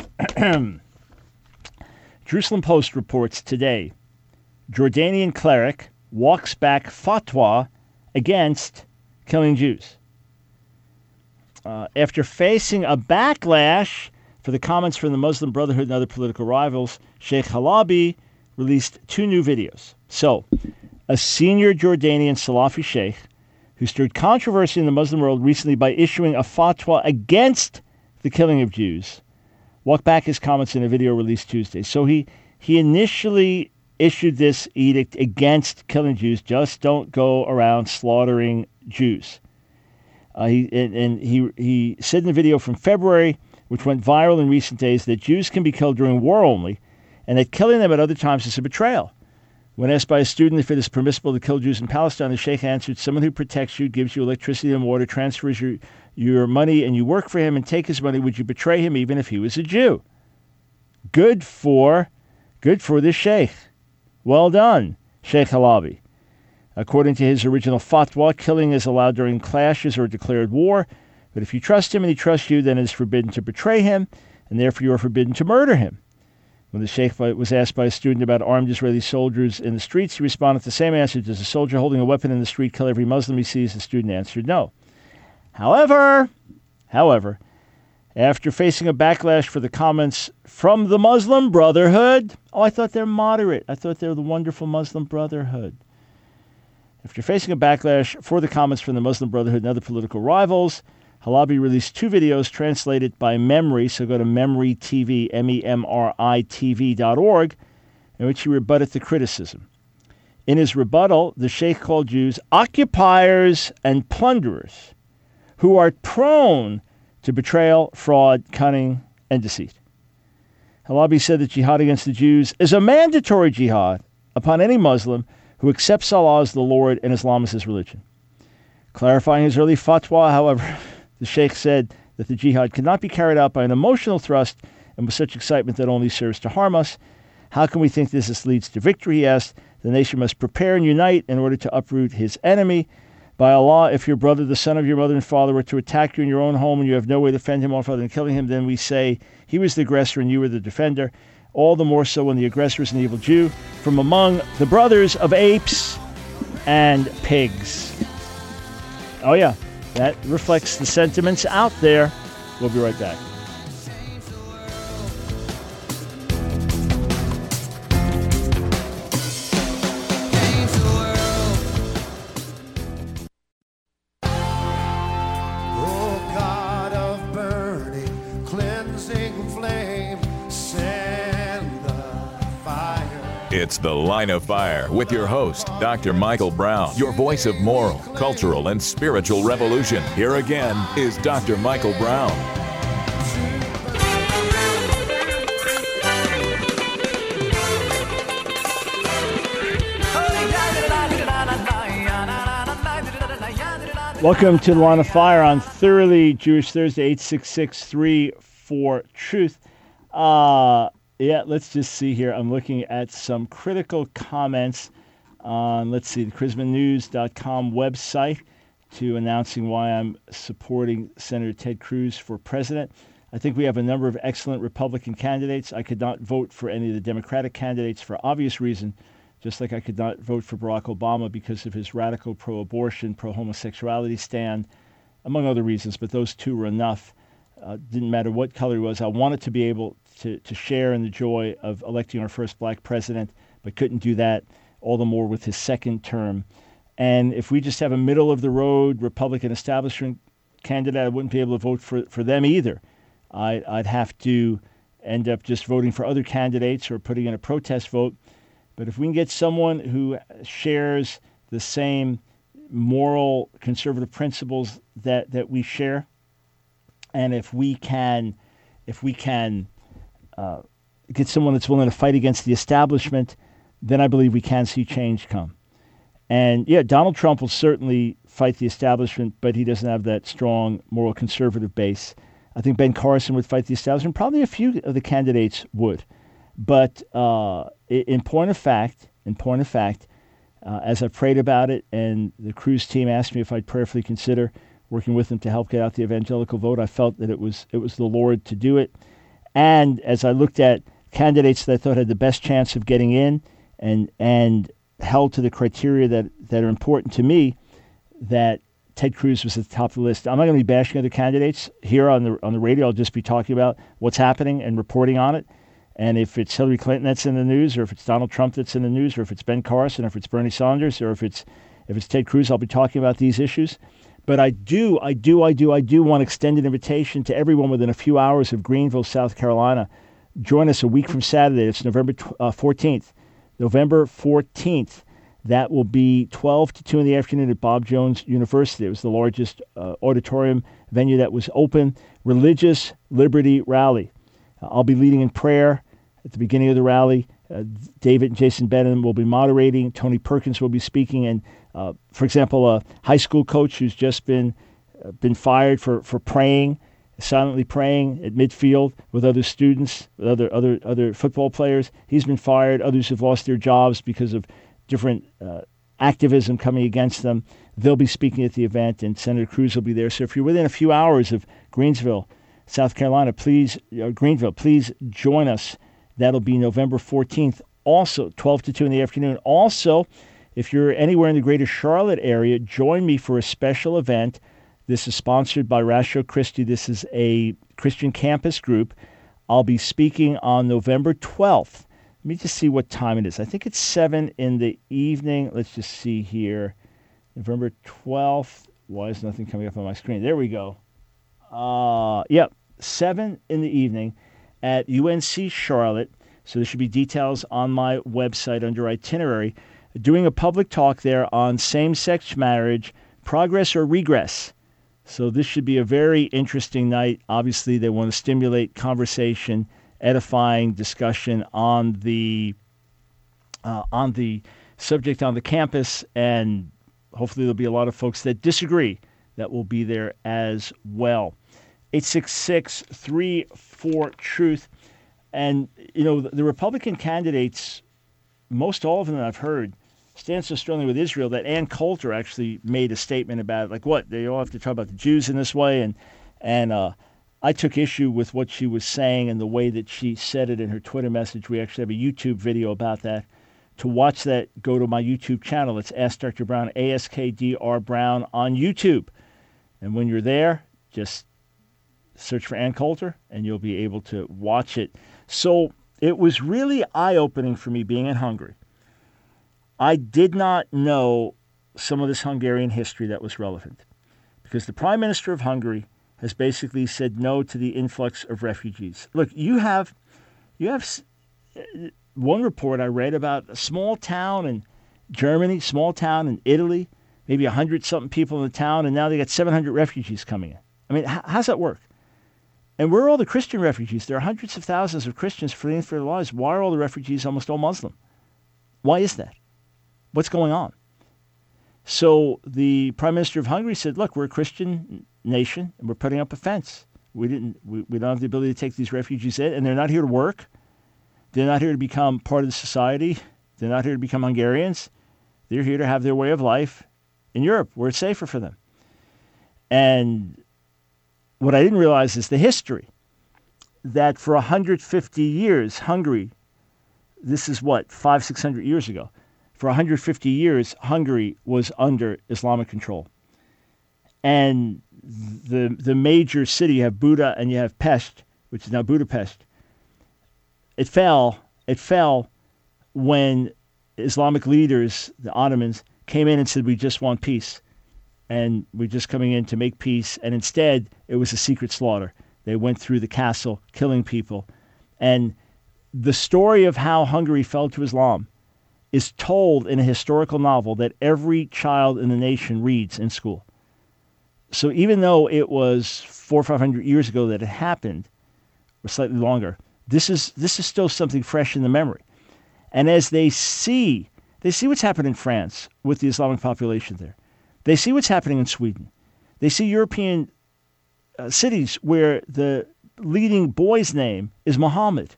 Jerusalem Post reports today, Jordanian cleric walks back fatwa against killing Jews. Uh, after facing a backlash for the comments from the Muslim Brotherhood and other political rivals, Sheikh Halabi released two new videos. So, a senior Jordanian Salafi sheikh who stirred controversy in the Muslim world recently by issuing a fatwa against the killing of Jews, walked back his comments in a video released Tuesday. So he, he initially issued this edict against killing Jews, just don't go around slaughtering Jews. Uh, he and, and he he said in the video from February, which went viral in recent days, that Jews can be killed during war only, and that killing them at other times is a betrayal. When asked by a student if it is permissible to kill Jews in Palestine, the sheikh answered, someone who protects you, gives you electricity and water, transfers your, your money, and you work for him and take his money, would you betray him even if he was a Jew? Good for, good for this sheikh. Well done, Sheikh Halabi. According to his original fatwa, killing is allowed during clashes or declared war, but if you trust him and he trusts you, then it is forbidden to betray him, and therefore you are forbidden to murder him. When the sheikh was asked by a student about armed Israeli soldiers in the streets, he responded the same answer. Does a soldier holding a weapon in the street kill every Muslim he sees? The student answered no. However, however, after facing a backlash for the comments from the Muslim Brotherhood, oh, I thought they're moderate. I thought they were the wonderful Muslim Brotherhood. After facing a backlash for the comments from the Muslim Brotherhood and other political rivals, Halabi released two videos translated by Memri, so go to Memri T V, M E M R I T V dot org, in which he rebutted the criticism. In his rebuttal, the sheikh called Jews occupiers and plunderers who are prone to betrayal, fraud, cunning, and deceit. Halabi said that jihad against the Jews is a mandatory jihad upon any Muslim who accepts Allah as the Lord and Islam as his religion. Clarifying his early fatwa, however, the Sheikh said that the jihad cannot be carried out by an emotional thrust and with such excitement that only serves to harm us. How can we think this, this leads to victory, he asked. The nation must prepare and unite in order to uproot his enemy. By Allah, if your brother, the son of your mother and father, were to attack you in your own home and you have no way to fend him off other than killing him, then we say he was the aggressor and you were the defender. All the more so when the aggressor is an evil Jew from among the brothers of apes and pigs. Oh yeah, that reflects the sentiments out there. We'll be right back. It's The Line of Fire with your host, Doctor Michael Brown, your voice of moral, cultural, and spiritual revolution. Here again is Doctor Michael Brown. Welcome to The Line of Fire on Thoroughly Jewish Thursday, eight six six, three four, truth. Uh... Yeah, let's just see here. I'm looking at some critical comments on, let's see, the charisma news dot com website to announcing why I'm supporting Senator Ted Cruz for president. I think we have a number of excellent Republican candidates. I could not vote for any of the Democratic candidates for obvious reason, just like I could not vote for Barack Obama because of his radical pro-abortion, pro-homosexuality stand, among other reasons, but those two were enough. Uh, didn't matter what color he was. I wanted to be able to, to share in the joy of electing our first black president, but couldn't do that, all the more with his second term. And if we just have a middle-of-the-road Republican establishment candidate, I wouldn't be able to vote for, for them either. I, I'd have to end up just voting for other candidates or putting in a protest vote. But if we can get someone who shares the same moral conservative principles that, that we share, and if we can, if we can uh, get someone that's willing to fight against the establishment, then I believe we can see change come. And yeah, Donald Trump will certainly fight the establishment, but he doesn't have that strong moral conservative base. I think Ben Carson would fight the establishment. Probably a few of the candidates would. But uh, in point of fact, in point of fact, uh, as I prayed about it, and the Cruz team asked me if I'd prayerfully consider working with them to help get out the evangelical vote, I felt that it was it was the Lord to do it. And as I looked at candidates that I thought had the best chance of getting in and and held to the criteria that, that are important to me, that Ted Cruz was at the top of the list. I'm not going to be bashing other candidates here on the on the radio. I'll just be talking about what's happening and reporting on it. And if it's Hillary Clinton that's in the news, or if it's Donald Trump that's in the news, or if it's Ben Carson, or if it's Bernie Sanders, or if it's if it's Ted Cruz, I'll be talking about these issues. But I do, I do, I do, I do want extended invitation to everyone within a few hours of Greenville, South Carolina. Join us a week from Saturday. It's November fourteenth. November fourteenth. That will be twelve to two in the afternoon at Bob Jones University. It was the largest uh, auditorium venue that was open. Religious Liberty Rally. Uh, I'll be leading in prayer at the beginning of the rally. Uh, David and Jason Benham will be moderating. Tony Perkins will be speaking. And, uh, for example, a high school coach who's just been uh, been fired for, for praying, silently praying at midfield with other students, with other, other, other football players. He's been fired. Others have lost their jobs because of different uh, activism coming against them. They'll be speaking at the event, and Senator Cruz will be there. So if you're within a few hours of Greensville, South Carolina, please, uh, Greenville, please join us. That'll be November fourteenth, also twelve to two in the afternoon. Also, if you're anywhere in the greater Charlotte area, join me for a special event. This is sponsored by Ratio Christi. This is a Christian campus group. I'll be speaking on November twelfth. Let me just see what time it is. I think it's seven in the evening. Let's just see here. November twelfth. Why is nothing coming up on my screen? There we go. Uh, yep, seven in the evening at U N C Charlotte. So there should be details on my website under itinerary. Doing a public talk there on same-sex marriage, progress or regress. So this should be a very interesting night. Obviously, they want to stimulate conversation, edifying discussion on the uh, on the subject on the campus, and hopefully there'll be a lot of folks that disagree that will be there as well. eight six six, three four, truth. And, you know, the, the Republican candidates, most all of them that I've heard, stand so strongly with Israel that Ann Coulter actually made a statement about it. Like, what? They all have to talk about the Jews in this way? And, and uh, I took issue with what she was saying and the way that she said it in her Twitter message. We actually have a YouTube video about that. To watch that, go to my YouTube channel. It's Ask Doctor Brown, A S K D R Brown on YouTube. And when you're there, just search for Ann Coulter, and you'll be able to watch it. So it was really eye-opening for me being in Hungary. I did not know some of this Hungarian history that was relevant, because the Prime Minister of Hungary has basically said no to the influx of refugees. Look, you have, you have one report I read about a small town in Germany, small town in Italy, maybe one hundred something people in the town, and now they got seven hundred refugees coming in. I mean, how, how's that work? And where are all the Christian refugees? There are hundreds of thousands of Christians fleeing for their lives. Why are all the refugees almost all Muslim? Why is that? What's going on? So the Prime Minister of Hungary said, look, we're a Christian nation, and we're putting up a fence. We didn't. We, we don't have the ability to take these refugees in, and they're not here to work. They're not here to become part of the society. They're not here to become Hungarians. They're here to have their way of life in Europe, where it's safer for them. And what I didn't realize is the history, that for one hundred fifty years, Hungary, this is what, five, six hundred years ago, for one hundred fifty years, Hungary was under Islamic control. And the the major city, you have Buda and you have Pest, which is now Budapest. It fell, it fell when Islamic leaders, the Ottomans, came in and said, we just want peace. And we're just coming in to make peace. And instead, it was a secret slaughter. They went through the castle, killing people. And the story of how Hungary fell to Islam is told in a historical novel that every child in the nation reads in school. So even though it was four or five hundred years ago that it happened, or slightly longer, this is this is still something fresh in the memory. And as they see, they see what's happened in France with the Islamic population there. They see what's happening in Sweden. They see European uh, cities where the leading boy's name is Muhammad.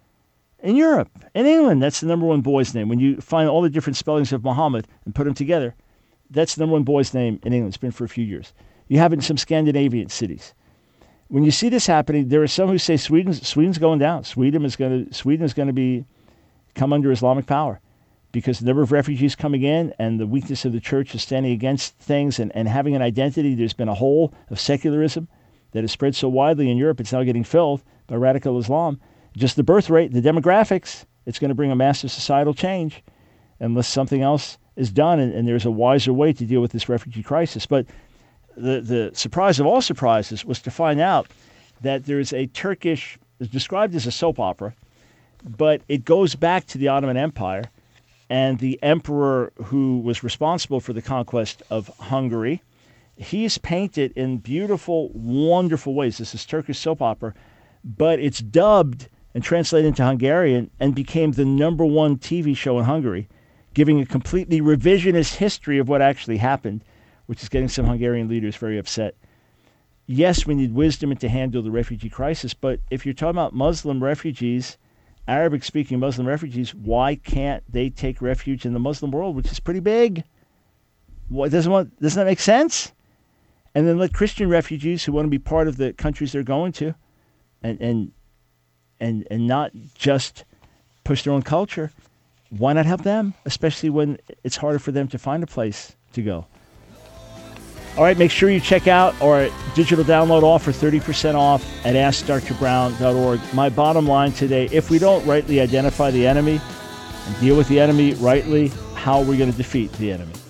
In Europe, in England, that's the number one boy's name. When you find all the different spellings of Muhammad and put them together, that's the number one boy's name in England. It's been for a few years. You have it in some Scandinavian cities. When you see this happening, there are some who say Sweden's Sweden's going down. Sweden is going to Sweden is going to be come under Islamic power, because the number of refugees coming in and the weakness of the church is standing against things and, and having an identity. There's been a hole of secularism that has spread so widely in Europe. It's now getting filled by radical Islam. Just the birth rate, the demographics, it's going to bring a massive societal change unless something else is done, and, and there's a wiser way to deal with this refugee crisis. But the, the surprise of all surprises was to find out that there's a Turkish, it's described as a soap opera, but it goes back to the Ottoman Empire and the emperor who was responsible for the conquest of Hungary. He's painted in beautiful, wonderful ways. This is Turkish soap opera, but it's dubbed and translated into Hungarian and became the number one T V show in Hungary, giving a completely revisionist history of what actually happened, which is getting some Hungarian leaders very upset. Yes, we need wisdom to handle the refugee crisis, but if you're talking about Muslim refugees, Arabic-speaking Muslim refugees, why can't they take refuge in the Muslim world, which is pretty big? What, doesn't, want, doesn't that make sense? And then let Christian refugees who want to be part of the countries they're going to and and and, and not just push their own culture, why not help them, especially when it's harder for them to find a place to go? All right, make sure you check out our digital download offer, thirty percent off at ask dr brown dot org. My bottom line today, if we don't rightly identify the enemy and deal with the enemy rightly, how are we going to defeat the enemy?